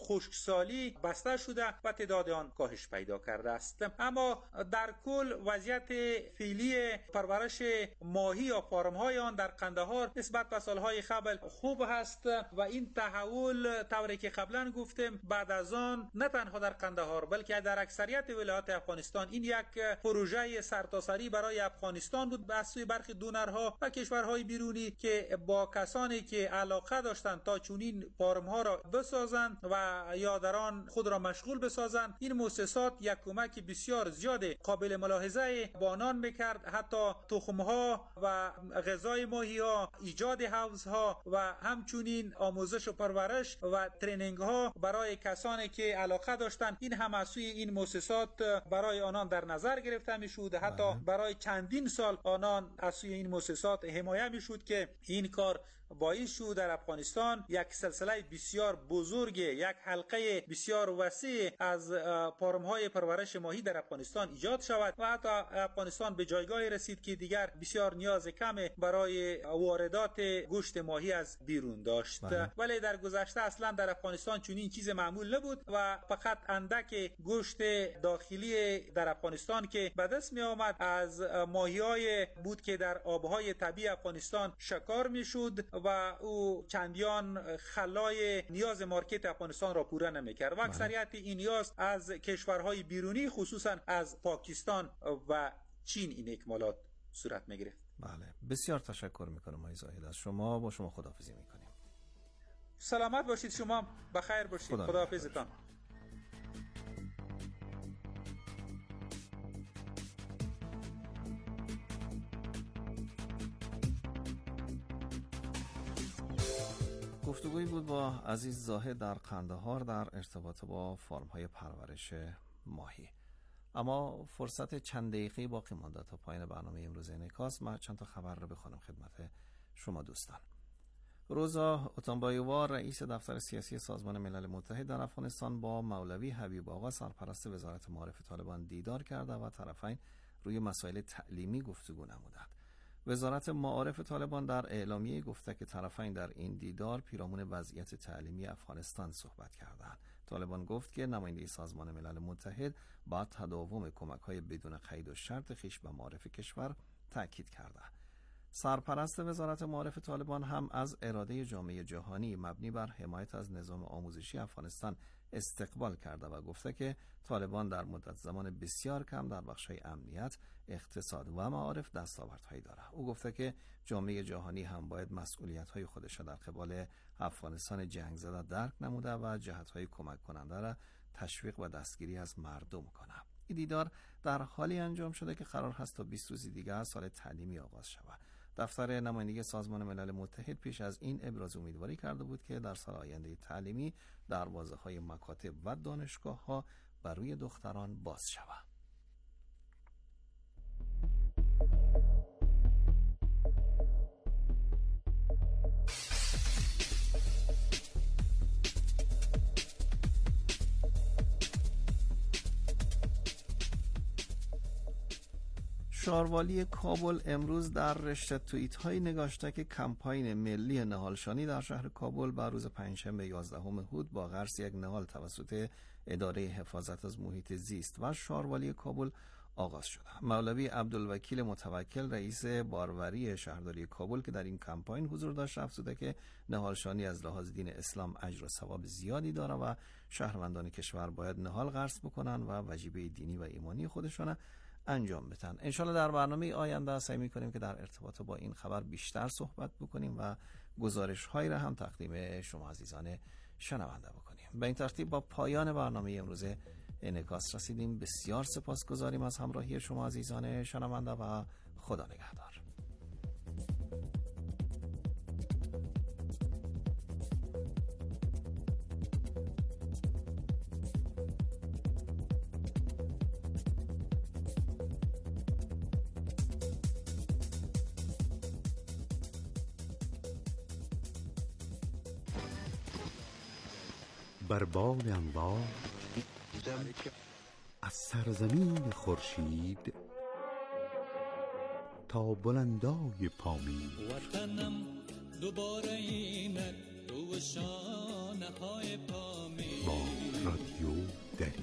خشکسالی بسته شده و تعداد آن کاهش پیدا کرده است. اما در کل وضعیت فعلی پرورش ماهی یا فرم های آن در قندهار نسبت به سالهای قبل خوب است و این تحول طوری که قبلا گفتم بعد از آن نه تنها در قندهار بلکه در اکثریت ولایات افغانستان این یک پروژه سرتاسری برای افغانستان بود به سوی برخی دونرها و کشورهای بیرونی که با کسانی که علاقه داشتند تا چنین فرم ها را بسازند و یا در آن خود را مشغول بسازند این مؤسسات یک کمک بسیار زیاد قابل ملاحظه با آنان میکرد. حتی تخم ها و غذای ماهی ها، ایجاد حوض ها و همچنین آموزش و پرورش و ترینینگ ها برای کسانی که علاقه داشتند این هم از سوی این مؤسسات برای آنان در نظر گرفته میشد. حتی برای چندین سال آنان از سوی این مؤسسات حمایه میشد که این کار باعث شد در افغانستان یک سلسله بسیار بزرگ، یک حلقه بسیار وسیع از فرم‌های پرورش ماهی در افغانستان ایجاد شود و حتی افغانستان به جایگاهی رسید که دیگر بسیار نیاز کم برای واردات گوشت ماهی از بیرون داشت. بله. ولی در گذشته اصلا در افغانستان چنین چیز معمول نبود و فقط اندک گوشت داخلی در افغانستان که به دست می آمد از ماهی‌های بود که در آب‌های طبیعی افغانستان شکار می‌شد و او چندیان خلای نیاز مارکت افغانستان را پوره نمی‌کرد و اکثریت این نیاز از کشورهای بیرونی خصوصا از پاکستان و چین این اکمالات صورت می‌گرفت. بله، بسیار تشکر می‌کنم آقای زاهد از شما. با شما خداحافظی می‌کنیم. سلامت باشید، شما بخیر باشید. خدا خداحافظتان. گفتگویی بود با عزیز زاهد در قندهار در ارتباط با فرم‌های پرورش ماهی. اما فرصت چند دقیقه باقی مانده تا پایان برنامه امروز انعکاس. من چند تا خبر رو بخونم خدمت شما دوستان. روزا اوتانبایووا رئیس دفتر سیاسی سازمان ملل متحد در افغانستان با مولوی حبیب آقا سرپرست وزارت معارف طالبان دیدار کرده و طرفین روی مسائل تعلیمی گفتگو نمودند. وزارت معارف طالبان در اعلامیه گفته که طرفین در این دیدار پیرامون وضعیت تعلیمی افغانستان صحبت کردند. طالبان گفت که نماینده سازمان ملل متحد با تداوم کمک‌های بدون قید و شرط خویش به معارف کشور تاکید کرده. سرپرست وزارت معارف طالبان هم از اراده جامعه جهانی مبنی بر حمایت از نظام آموزشی افغانستان استقبال کرده و گفته که طالبان در مدت زمان بسیار کم در بخش‌های امنیت، اقتصاد و معارف دستاوردهایی دارد. او گفته که جامعه جهانی هم باید مسئولیت‌های خودش را در قبال افغانستان جنگ زده درک نموده و جهت‌های کمک کننده را تشویق و دستگیری از مردم کند. این دیدار در حالی انجام شده که قرار هست تا بیست روز دیگر از سال تعلیمی آغاز شود. دفتر نمایندگی سازمان ملل متحد پیش از این ابراز امیدواری کرده بود که در سال آینده تعلیمی دروازه‌های مکاتب و دانشگاه‌ها بر روی دختران باز شود. شاروالی کابل امروز در رشته توییت های نگاشته که کمپاین ملی نهالشانی در شهر کابل بر روز پنجشنبه یازدهم هود با غرس یک نهال توسط اداره حفاظت از محیط زیست و شاروالی کابل آغاز شده. مولوی عبدالوکیل متوکل رئیس باروری شهرداری کابل که در این کمپاین حضور داشت افزوده که نهالشانی از لحاظ دین اسلام اجر و ثواب زیادی داره و شهروندان کشور باید نهال غرس بکنن و واجبه دینی و ایمانی خودشون انجام بدن. انشالله در برنامه آینده سعی می‌کنیم که در ارتباط با این خبر بیشتر صحبت بکنیم و گزارش هایی را هم تقدیم شما عزیزان شنونده بکنیم. به این ترتیب با پایان برنامه امروز انعکاس رسیدیم. بسیار سپاسگزاریم از همراهی شما عزیزان شنونده و خدا نگهدار. بر بال انوار از سرزمین خورشید تا بلندای پامین وطنم دوباره اینک روشانه های پامین با رادیو دری.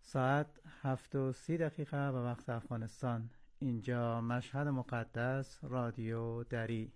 ساعت هفت و سی دقیقه به وقت افغانستان. اینجا مشهد مقدس، رادیو دری.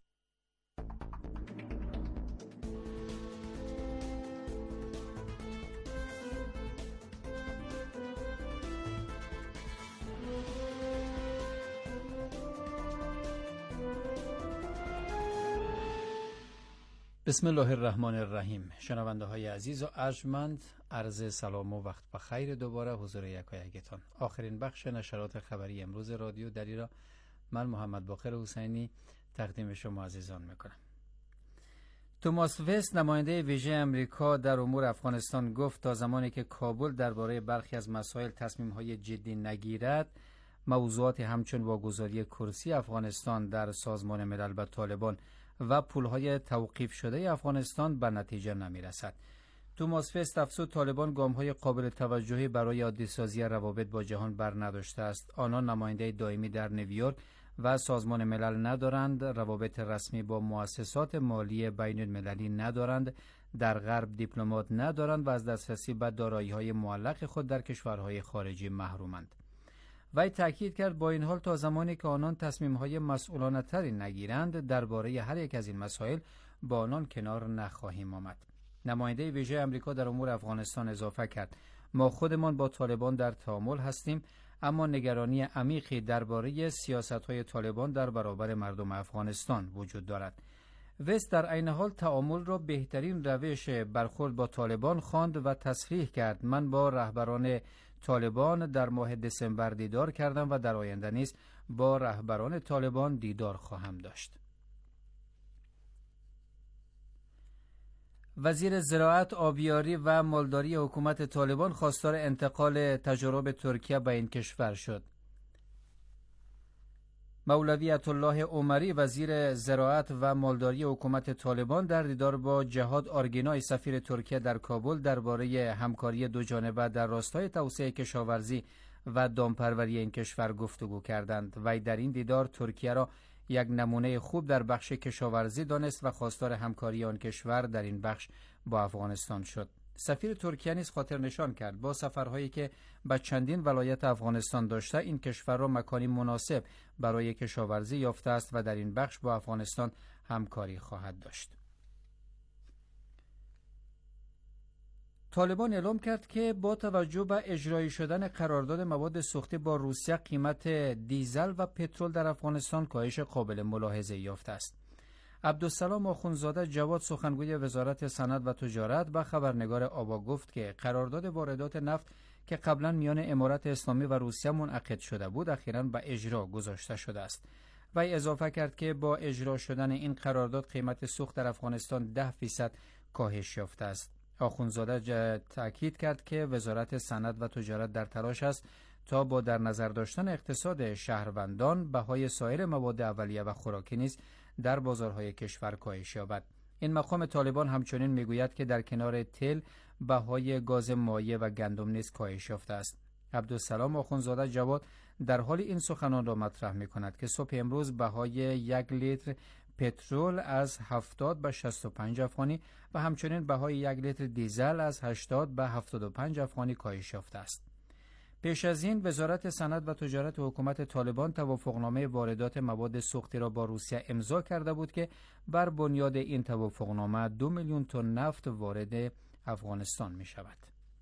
بسم الله الرحمن الرحیم. شنونده های عزیز و ارجمند، عرض سلام و وقت بخیر دوباره حضور یکایکتان. آخرین بخش نشرات خبری امروز رادیو دری را من محمد باقر حسینی تقدیم شما عزیزان میکنم. توماس وست، نماینده ویژه امریکا در امور افغانستان، گفت تا زمانی که کابل درباره برخی از مسائل تصمیم‌های جدی نگیرد، موضوعات همچون واگذاری کرسی افغانستان در سازمان ملل به طالبان و پولهای توقیف شده افغانستان به نتیجه نمی رسد. توماس وست افزود طالبان گام‌های قابل توجهی برای عادی‌سازی روابط با جهان بر نداشته است. آنان نماینده دائمی در نیویورک و سازمان ملل ندارند، روابط رسمی با مؤسسات مالی بین المللی ندارند، در غرب دیپلمات ندارند و از دسترسی به دارایی‌های معلق خود در کشورهای خارجی محرومند. وی تاکید کرد با این حال تا زمانی که آنان تصمیم‌های مسئولانه تری نگیرند درباره هر یک از این مسائل با آنان کنار نخواهیم آمد. نماینده ویژه امریکا در امور افغانستان اضافه کرد ما خودمان با طالبان در تعامل هستیم، اما نگرانی عمیقی درباره سیاست‌های طالبان در برابر مردم افغانستان وجود دارد. وست در عین حال تعامل را بهترین روش برخورد با طالبان خواند و تصریح کرد من با رهبران طالبان در ماه دسامبر دیدار کردم و در آینده نیز با رهبران طالبان دیدار خواهم داشت. وزیر زراعت، آبیاری و مالداری حکومت طالبان خواستار انتقال تجارب ترکیه به این کشور شد. مولوی عطاالله عمری، وزیر زراعت و مالداری حکومت طالبان، در دیدار با جهاد آرگینای، سفیر ترکیه در کابل، درباره همکاری دوجانبه در راستای توسعه کشاورزی و دامپروری این کشور گفتگو کردند. وی در این دیدار ترکیه را یک نمونه خوب در بخش کشاورزی دانست و خواستار همکاری آن کشور در این بخش با افغانستان شد. سفیر ترکیه نیز خاطر نشان کرد با سفرهایی که به چندین ولایت افغانستان داشته این کشور را مکانی مناسب برای کشاورزی یافته است و در این بخش با افغانستان همکاری خواهد داشت. طالبان اعلام کرد که با توجه به اجرایی شدن قرارداد مواد سوخته با روسیه، قیمت دیزل و پترول در افغانستان کاهش قابل ملاحظه یافته است. عبدالسلام آخوندزاده جواد، سخنگوی وزارت صنعت و تجارت، به خبرنگار آبا گفت که قرارداد واردات نفت که قبلا میان امارات اسلامی و روسیه منعقد شده بود اخیراً به اجرا گذاشته شده است. وی اضافه کرد که با اجرا شدن این قرارداد قیمت سوخت در افغانستان ده فیصد کاهش یافته است. آخوندزاده تاکید کرد که وزارت صنعت و تجارت در تلاش است تا با در نظر داشتن اقتصاد شهروندان بهای سایر مواد اولیه و خوراکی نیز در بازارهای کشور کاهش یابد. این مقام طالبان همچنین میگوید که در کنار تل بهای گاز مایع و گندم نیز کاهش یافته است. عبدالسلام آخوندزاده جواد در حال این سخنان را مطرح می‌کند که صبح امروز بهای یک لیتر پترول از هفتاد به شصت و پنج افغانی و همچنین بهای یک لیتر دیزل از هشتاد به هفتاد و پنج افغانی کاهش یافته است. پیش از این وزارت صنعت و تجارت حکومت طالبان توافقنامه واردات مواد سوختی را با روسیه امضا کرده بود که بر بنیاد این توافقنامه دو میلیون تن نفت وارد افغانستان می شود.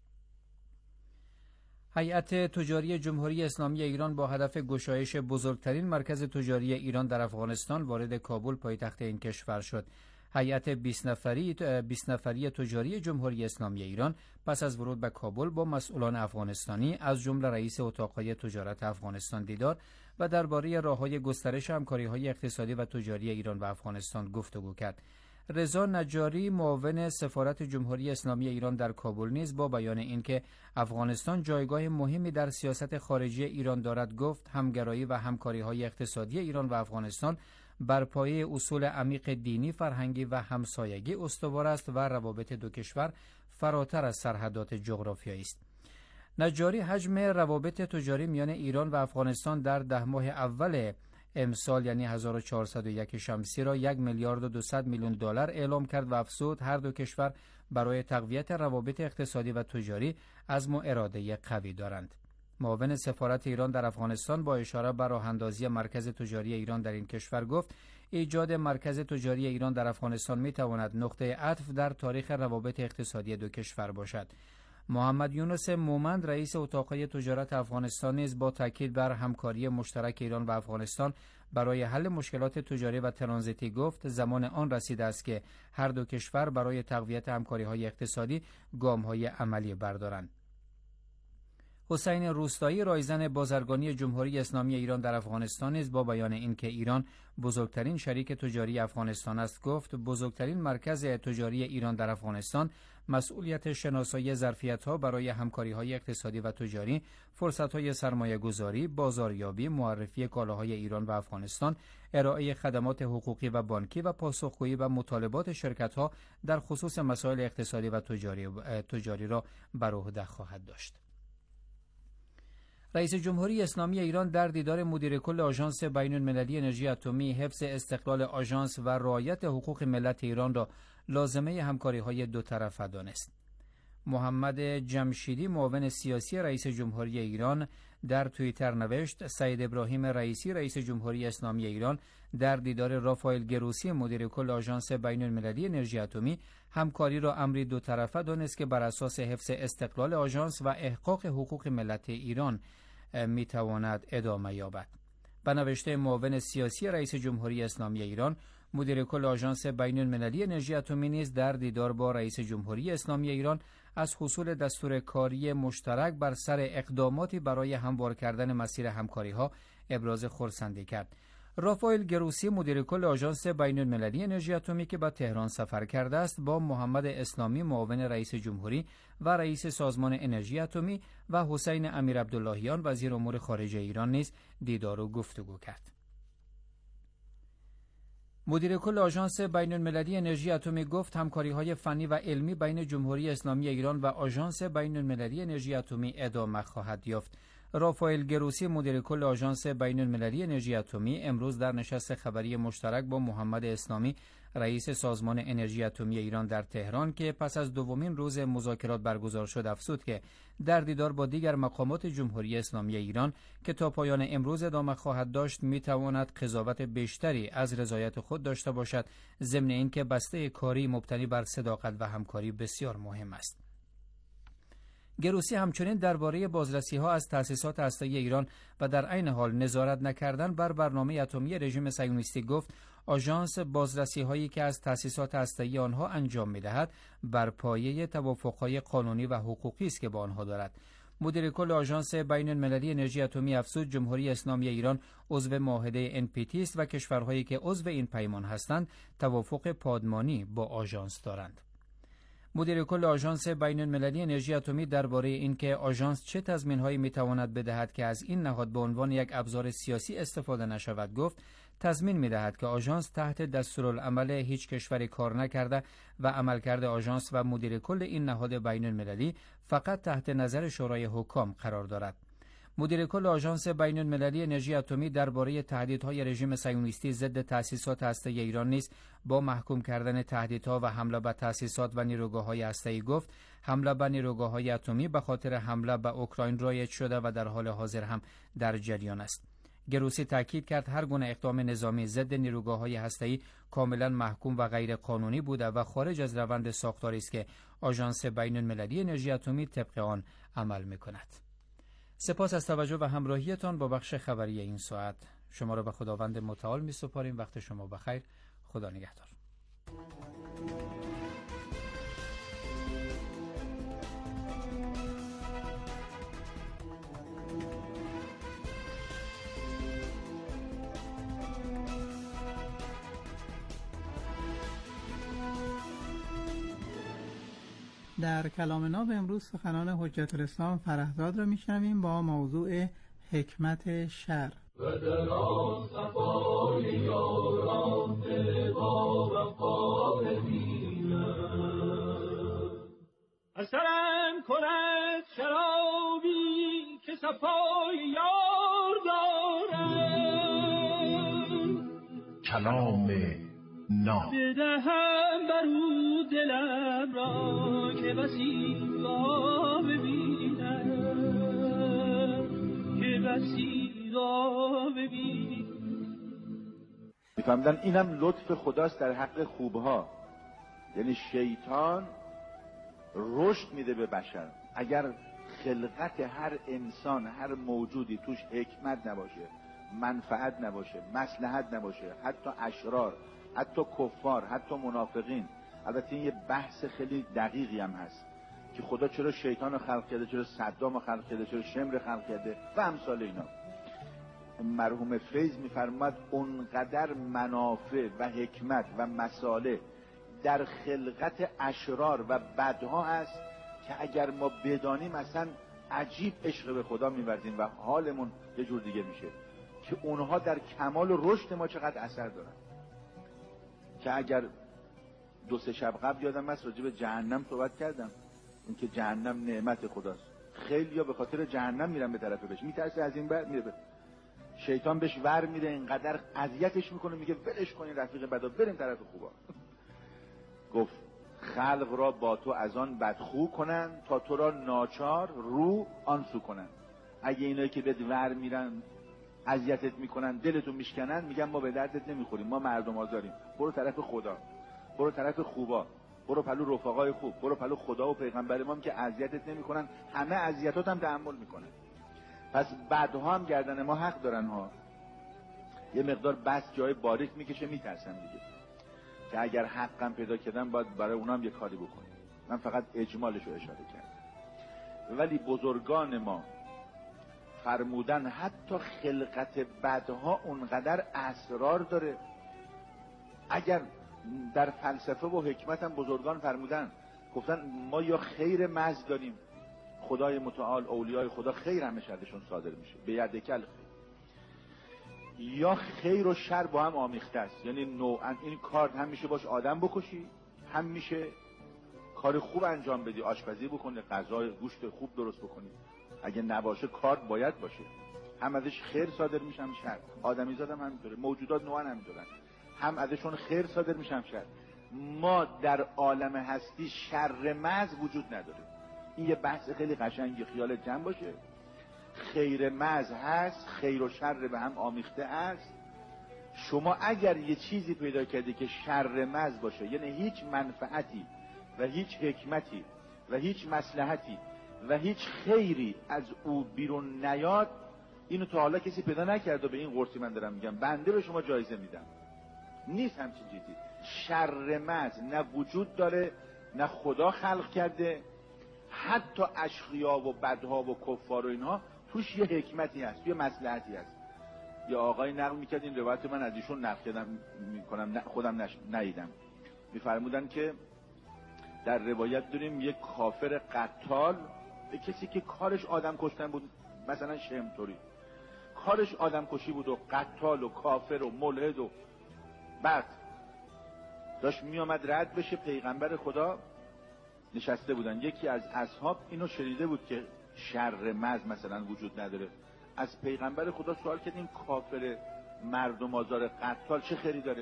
هیئت تجاری جمهوری اسلامی ایران با هدف گشایش بزرگترین مرکز تجاری ایران در افغانستان وارد کابل، پایتخت این کشور شد. هیئت بیست نفری بیست نفری تجاری جمهوری اسلامی ایران پس از ورود به کابل با مسئولان افغانستانی از جمله رئیس اتاق‌های تجارت افغانستان دیدار و درباره راه‌های گسترش همکاری‌های اقتصادی و تجاری ایران و افغانستان گفتگو کرد. رضا نجاری، معاون سفارت جمهوری اسلامی ایران در کابل، نیز با بیان اینکه افغانستان جایگاه مهمی در سیاست خارجی ایران دارد گفت همگرایی و همکاری‌های اقتصادی ایران و افغانستان بر پایه اصول عمیق دینی، فرهنگی و همسایگی استوار است و روابط دو کشور فراتر از سرحدات جغرافیایی است. نجاری حجم روابط تجاری میان ایران و افغانستان در ده ماه اول امسال یعنی هزار و چهارصد و یک شمسی را یک میلیارد و دویست میلیون دلار اعلام کرد و افزود هر دو کشور برای تقویت روابط اقتصادی و تجاری عزم و اراده قوی دارند. معاون سفارت ایران در افغانستان با اشاره به راه‌اندازی مرکز تجاری ایران در این کشور گفت ایجاد مرکز تجاری ایران در افغانستان می‌تواند نقطه عطف در تاریخ روابط اقتصادی دو کشور باشد. محمد یونس مومند رئیس اتاق‌های تجارت افغانستان نیز با تاکید بر همکاری مشترک ایران و افغانستان برای حل مشکلات تجاری و ترانزیتی گفت زمان آن رسیده است که هر دو کشور برای تقویت همکاری‌های اقتصادی گام‌های عملی بردارند. حسین روستایی رایزن بازرگانی جمهوری اسلامی ایران در افغانستان نیز با بیان اینکه ایران بزرگترین شریک تجاری افغانستان است گفت بزرگترین مرکز تجاری ایران در افغانستان مسئولیت شناسایی ظرفیت‌ها برای همکاری‌های اقتصادی و تجاری، فرصت‌های سرمایه‌گذاری، بازاریابی، معرفی کالاهای ایران و افغانستان، ارائه خدمات حقوقی و بانکی و پاسخگویی و مطالبات شرکت‌ها در خصوص مسائل اقتصادی و تجاری تجاری را بر عهده خواهد داشت. رئیس جمهوری اسلامی ایران در دیدار مدیر کل آژانس بین‌المللی انرژی اتمی حفظ استقلال آژانس و رعایت حقوق ملت ایران را لازمه همکاری‌های دو طرفه دانست. محمد جمشیدی معاون سیاسی رئیس جمهوری ایران در توییتر نوشت سید ابراهیم رئیسی رئیس جمهوری اسلامی ایران در دیدار رافائل گروسی مدیر کل آژانس بین‌المللی انرژی اتمی همکاری را امری دو طرفه دانست که بر اساس حفظ استقلال آژانس و احقاق حقوق ملت ایران میتواند ادامه یابد. به نوشته معاون سیاسی رئیس جمهوری اسلامی ایران مدیر کل آژانس بین‌المللی انرژی اتمی نیز در دیدار با رئیس جمهوری اسلامی ایران از حصول دستور کاری مشترک بر سر اقداماتی برای هموار کردن مسیر همکاری‌ها ابراز خرسندی کرد. رافائل گروسی مدیر کل آژانس بین‌المللی انرژی اتمی که به تهران سفر کرده است با محمد اسلامی معاون رئیس جمهوری و رئیس سازمان انرژی اتمی و حسین امیر عبداللهیان وزیر امور خارجه ایران نیز دیدار و گفتگو کرد. مدیر کل آژانس بین‌المللی انرژی اتمی گفت همکاری‌های فنی و علمی بین جمهوری اسلامی ایران و آژانس بین‌المللی انرژی اتمی ادامه خواهد یافت. رافائل گروسی مدیر کل آژانس بین‌المللی انرژی اتمی امروز در نشست خبری مشترک با محمد اسلامی رئیس سازمان انرژی اتمی ایران در تهران که پس از دومین روز مذاکرات برگزار شد افزود که در دیدار با دیگر مقامات جمهوری اسلامی ایران که تا پایان امروز ادامه خواهد داشت میتواند قضاوت بیشتری از رضایت خود داشته باشد، ضمن اینکه بسته کاری مبتنی بر صداقت و همکاری بسیار مهم است. گروسی همچنین درباره بازرسی‌ها از تأسیسات هسته‌ای ایران و در عین حال نظارت نکردن بر برنامه اتمی رژیم صهیونیستی گفت آژانس بازرسی‌هایی که از تأسیسات هسته‌ای آنها انجام می‌دهد بر پایه توافق‌های قانونی و حقوقی است که با آنها دارد. مدیر کل آژانس بین‌المللی انرژی اتمی افزود جمهوری اسلامی ایران عضو معاهده ان پی تی است و کشورهایی که عضو این پیمان هستند توافق پادمانی با آژانس دارند. مدیر کل آژانس بین‌المللی انرژی اتمی درباره اینکه آژانس چه تضمین‌هایی می‌تواند بدهد که از این نهاد به عنوان یک ابزار سیاسی استفاده نشود گفت تضمین می‌دهد که آژانس تحت دستورالعمل هیچ کشوری کار نکرده و عملکرد آژانس و مدیر کل این نهاد بین‌المللی فقط تحت نظر شورای حکام قرار دارد. مدیر کل آژانس بین‌المللی انرژی اتمی درباره تهدیدهای رژیم صهیونیستی ضد تأسیسات هسته‌ای ایران نیز با محکوم کردن تهدیدها و حمله به تأسیسات و نیروگاه‌های هسته‌ای گفت حمله به نیروگاه‌های اتمی به خاطر حمله به اوکراین رایج شده و در حال حاضر هم در جریان است. گروسی تاکید کرد هر گونه اقدام نظامی ضد نیروگاه‌های هسته‌ای کاملا محکوم و غیر قانونی بوده و خارج از روند ساختاری است که آژانس بین‌المللی انرژی اتمی طبق آن عمل می‌کند. سپاس از توجه و همراهیتان با بخش خبری این ساعت. شما را به خداوند متعال می سپاریم. وقت شما بخیر. خدا نگهدار. در کلام ناب امروز سخنان حجت الاسلام فرهزاد را میشنویم با موضوع حکمت شرع. و در آن صفای یاران دل با وفا ببینم اثرم کند شرابی که صفای یار دارد کلام ناب. بدهم برو دلم را که بسی را ببینم، که بسی را ببینم. میفهمدن اینم لطف خداست در حق خوبها. یعنی شیطان رشد میده به بشر. اگر خلقت هر انسان، هر موجودی توش حکمت نباشه، منفعت نباشه، مصلحت نباشه، حتی اشرار، حتی کفار، حتی منافقین. البته این یه بحث خیلی دقیقی هم هست که خدا چرا شیطان رو خلق کرده، چرا صدام رو خلق کرده، چرا شمر رو خلق کرده و امثال اینا. مرحوم فیض میفرماد اونقدر منافع و حکمت و مصالح در خلقت اشرار و بدها هست که اگر ما بدانیم اصلا عجیب عشق به خدا می‌ورزیم و حالمون یه جور دیگه میشه، که اونها در کمال و رشد ما چقدر اثر دارن. که اگر دو سه شب قبل یادم هست راجع به جهنم صحبت کردم، اینکه جهنم نعمت خداست. خیلی‌ها به خاطر جهنم میرن به طرف بهش، میترسه از این بر میره به شیطان بهش ور میره، اینقدر اذیتش میکنه، میگه ولش کنین رفیق بدا، بریم طرف خوبا. گفت خلق را با تو از آن بدخو کنن تا تو را ناچار رو آن سو کنن. اگه اینایی که بهت ور میرن اذیتت میکنن، دلتو میشکنن، میگن ما به دردت نمیخوریم، ما مردم آزاریم، برو طرف خدا، برو طرف خوبا، برو پلو رفقای خوب، برو پلو خدا و پیغمبر ما که اذیتت نمیکنن، همه اذیتات هم تحمل میکنن. پس بدها هم گردن ما حق دارن ها. یه مقدار بس جای باریک میکشه، میترسن دیگه که اگر حقم پیدا کردن باید برای اونام یه کاری بکنیم. من فقط اجمالش رو اشاره کردم. ولی بزرگان ما فرمودن حتی خلقت بدها اونقدر اسرار داره. اگر در فلسفه و حکمت هم بزرگان فرمودن، گفتن ما یا خیر محض داریم، خدای متعال، اولیای خدا خیر همه شرشون صادر میشه، به یدکل خیر، یا خیر و شر با هم آمیخته است. یعنی نوعا این کار هم میشه باش آدم بکشی، هم میشه کار خوب انجام بدی، آشپزی بکنی، غذای گوشت خوب درست بکنی. اگه نباشه کار باید باشه، هم ازش خیر صادر میشه هم شر. آدمیزاد هم همینطوره، موجودات نوعا همینطورن، هم ازشون خیر صادر میشه هم شر. ما در عالم هستی شر محض وجود نداره. این یه بحث خیلی قشنگی، خیال جمع باشه. خیر محض هست، خیر و شر به هم آمیخته است. شما اگر یه چیزی پیدا کردی که شر محض باشه، یعنی هیچ منفعتی و هیچ حکمتی و هیچ مصلحتی و هیچ خیری از او بیرون نیاد، اینو تا حالا کسی پیدا نکرده. به این قرصی من دارم میگم، بنده به شما جایزه میدم. نیست همچین چیزی. شر محض نه وجود داره، نه خدا خلق کرده. حتی اشقیا و بدها و کفار و اینها توش یه حکمتی هست، یه مصلحتی هست. یه آقای نقل میکرد، این روایت من از ایشون نقل کردم میکنم، خودم ندیدم. میفرمودن که در روایت داریم یک کافر قتال، به کسی که کارش آدم کشتن بود، مثلا شمتوری کارش آدم کشی بود و قتال و کافر و ملحد و بعد داشت میامد رد بشه، پیغمبر خدا نشسته بودن. یکی از اصحاب اینو شنیده بود که شر محض مثلا وجود نداره، از پیغمبر خدا سوال کرد این کافر مردم آزار قتال چه خیری داره؟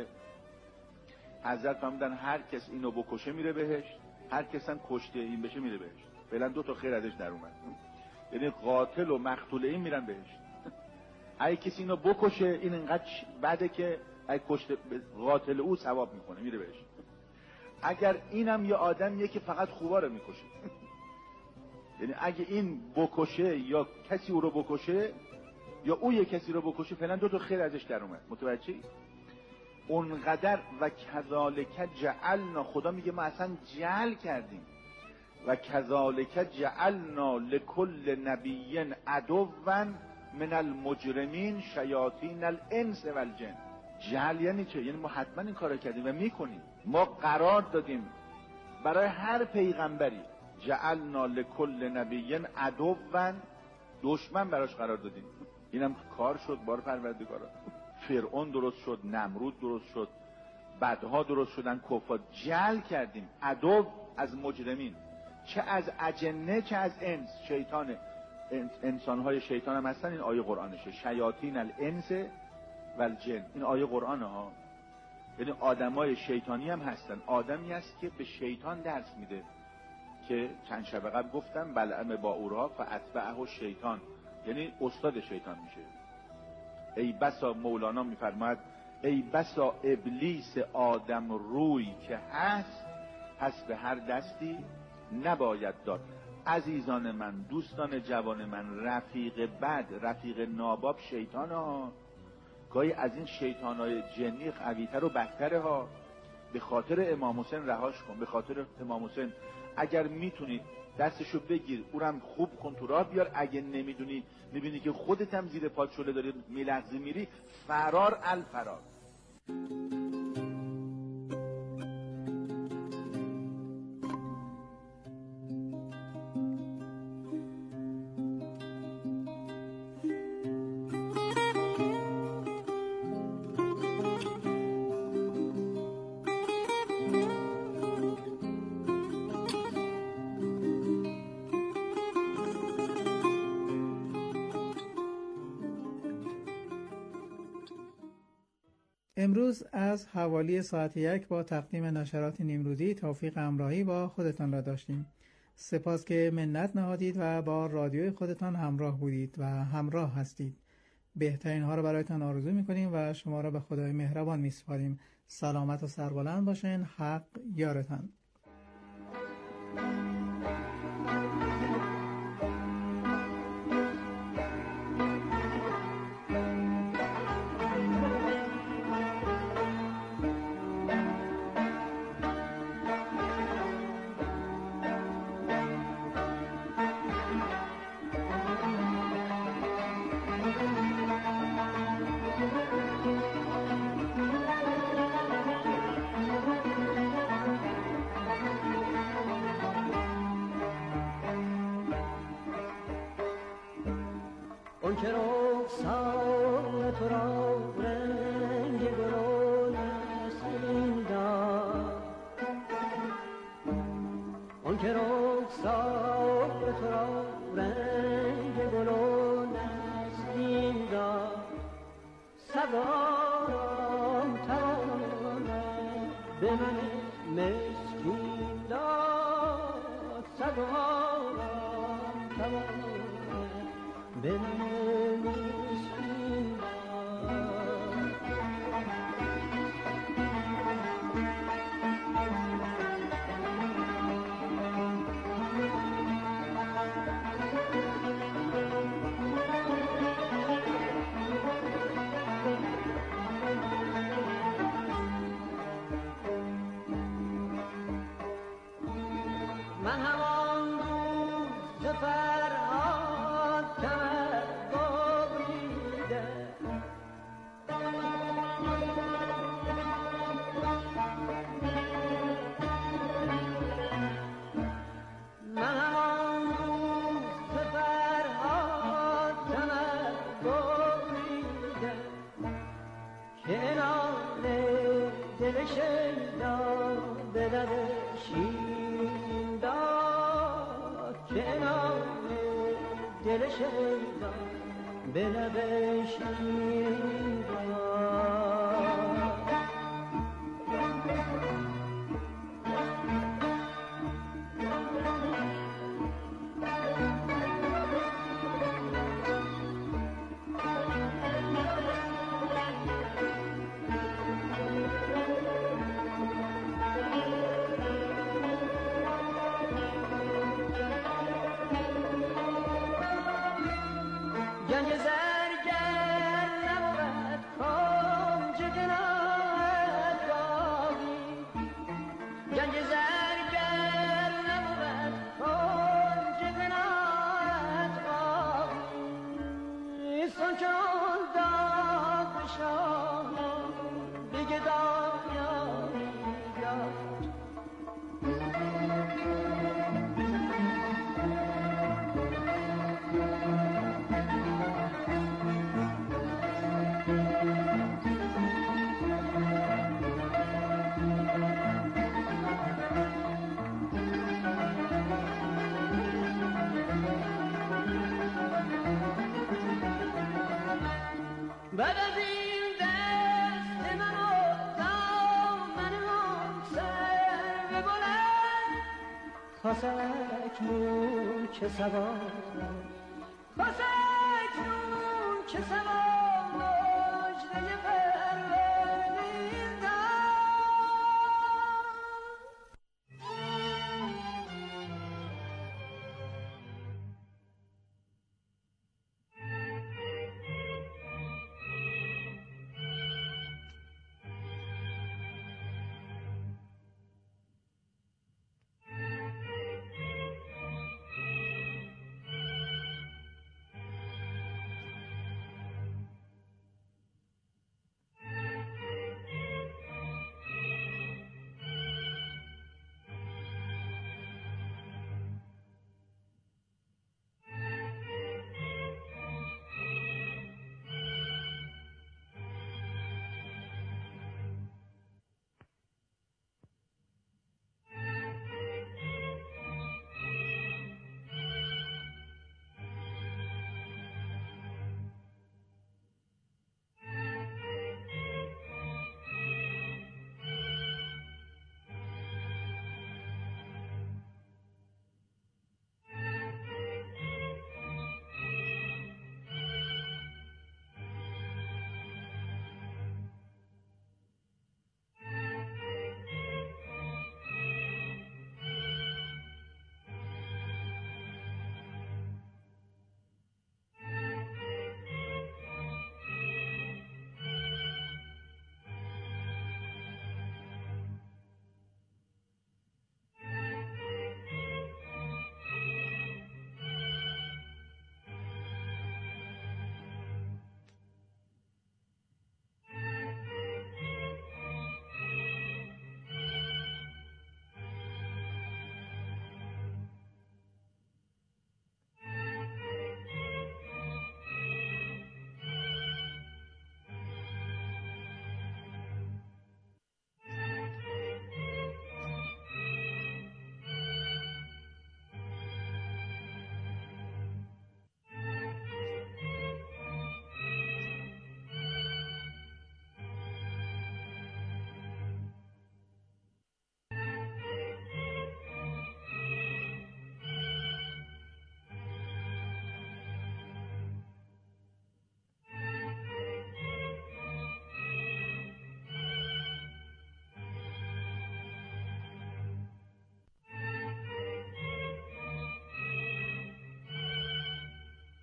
حضرت فرمودن هر کس اینو بکشه میره بهشت، هر کس هم کشته این بشه میره بهشت. فعلا دو تا خیر ازش در اومد، یعنی قاتل و مقتول این میرن بهشت. اگه کسی اینو بکشه این انقدر بده که اگه کشته قاتل او ثواب میکنه میره بهشت. اگر اینم یه آدمیه که فقط خوبا رو میکشه، یعنی اگه این بکشه یا کسی او رو بکشه یا او یه کسی رو بکشه، فعلا دو تا خیر ازش در اومد. متوجهی؟ اونقدر و کذالک جعلنا، خدا میگه ما اصلا جعل کردیم، و کذالک جعلنا لکل نبی عدوا من المجرمین شیاطین الانس والجن. جعل یعنی چه؟ یعنی ما حتما این کارو کردیم و میکنیم. ما قرار دادیم برای هر پیغمبری، جعلنا لکل نبی عدوا، دشمن براش قرار دادیم. اینم کار شد بار پروردگارا. فرعون درست شد، نمرود درست شد، بدها درست شدن، کفار. جعل کردیم عدو از مجرمین، چه از اجنه چه از انس. شیطان، انسانهای شیطان هم هستن. این آیه قرآنشه، شیاطین الانس والجن. این آیه قرآنه ها. یعنی آدمای شیطانی هم هستن. آدمی است که به شیطان درس میده که چند شب قبل گفتم بلعم با اورا فاتبعه شیطان، یعنی استاد شیطان میشه. ای بسا مولانا میفرماید ای بسا ابلیس آدم روی که هست، پس به هر دستی نباید داد. عزیزان من، دوستان جوان من، رفیق بد، رفیق ناباب شیطان ها. گاهی از این شیطان های جنی قویتر و بدتره ها. به خاطر امام حسین رهاش کن، به خاطر امام حسین. اگر میتونی دستشو بگیر، اونم خوب کن تو راه بیار. اگه نمیدونی، میبینی که خودت هم زیر پات شله داری میلغزی میری، فرار الفرار. امروز از حوالی ساعت یک با تقدیم نشرات نیمروزی توفیق همراهی با خودتان را داشتیم. سپاس که منت نهادید و با رادیوی خودتان همراه بودید و همراه هستید. بهترین ها را برایتان آرزو می‌کنیم و شما را به خدای مهربان می‌سپاریم. سلامت و سربلند باشین. حق یارتان. بعد از این دست منو خاص اکنون که سوار خاص اکنون که سوار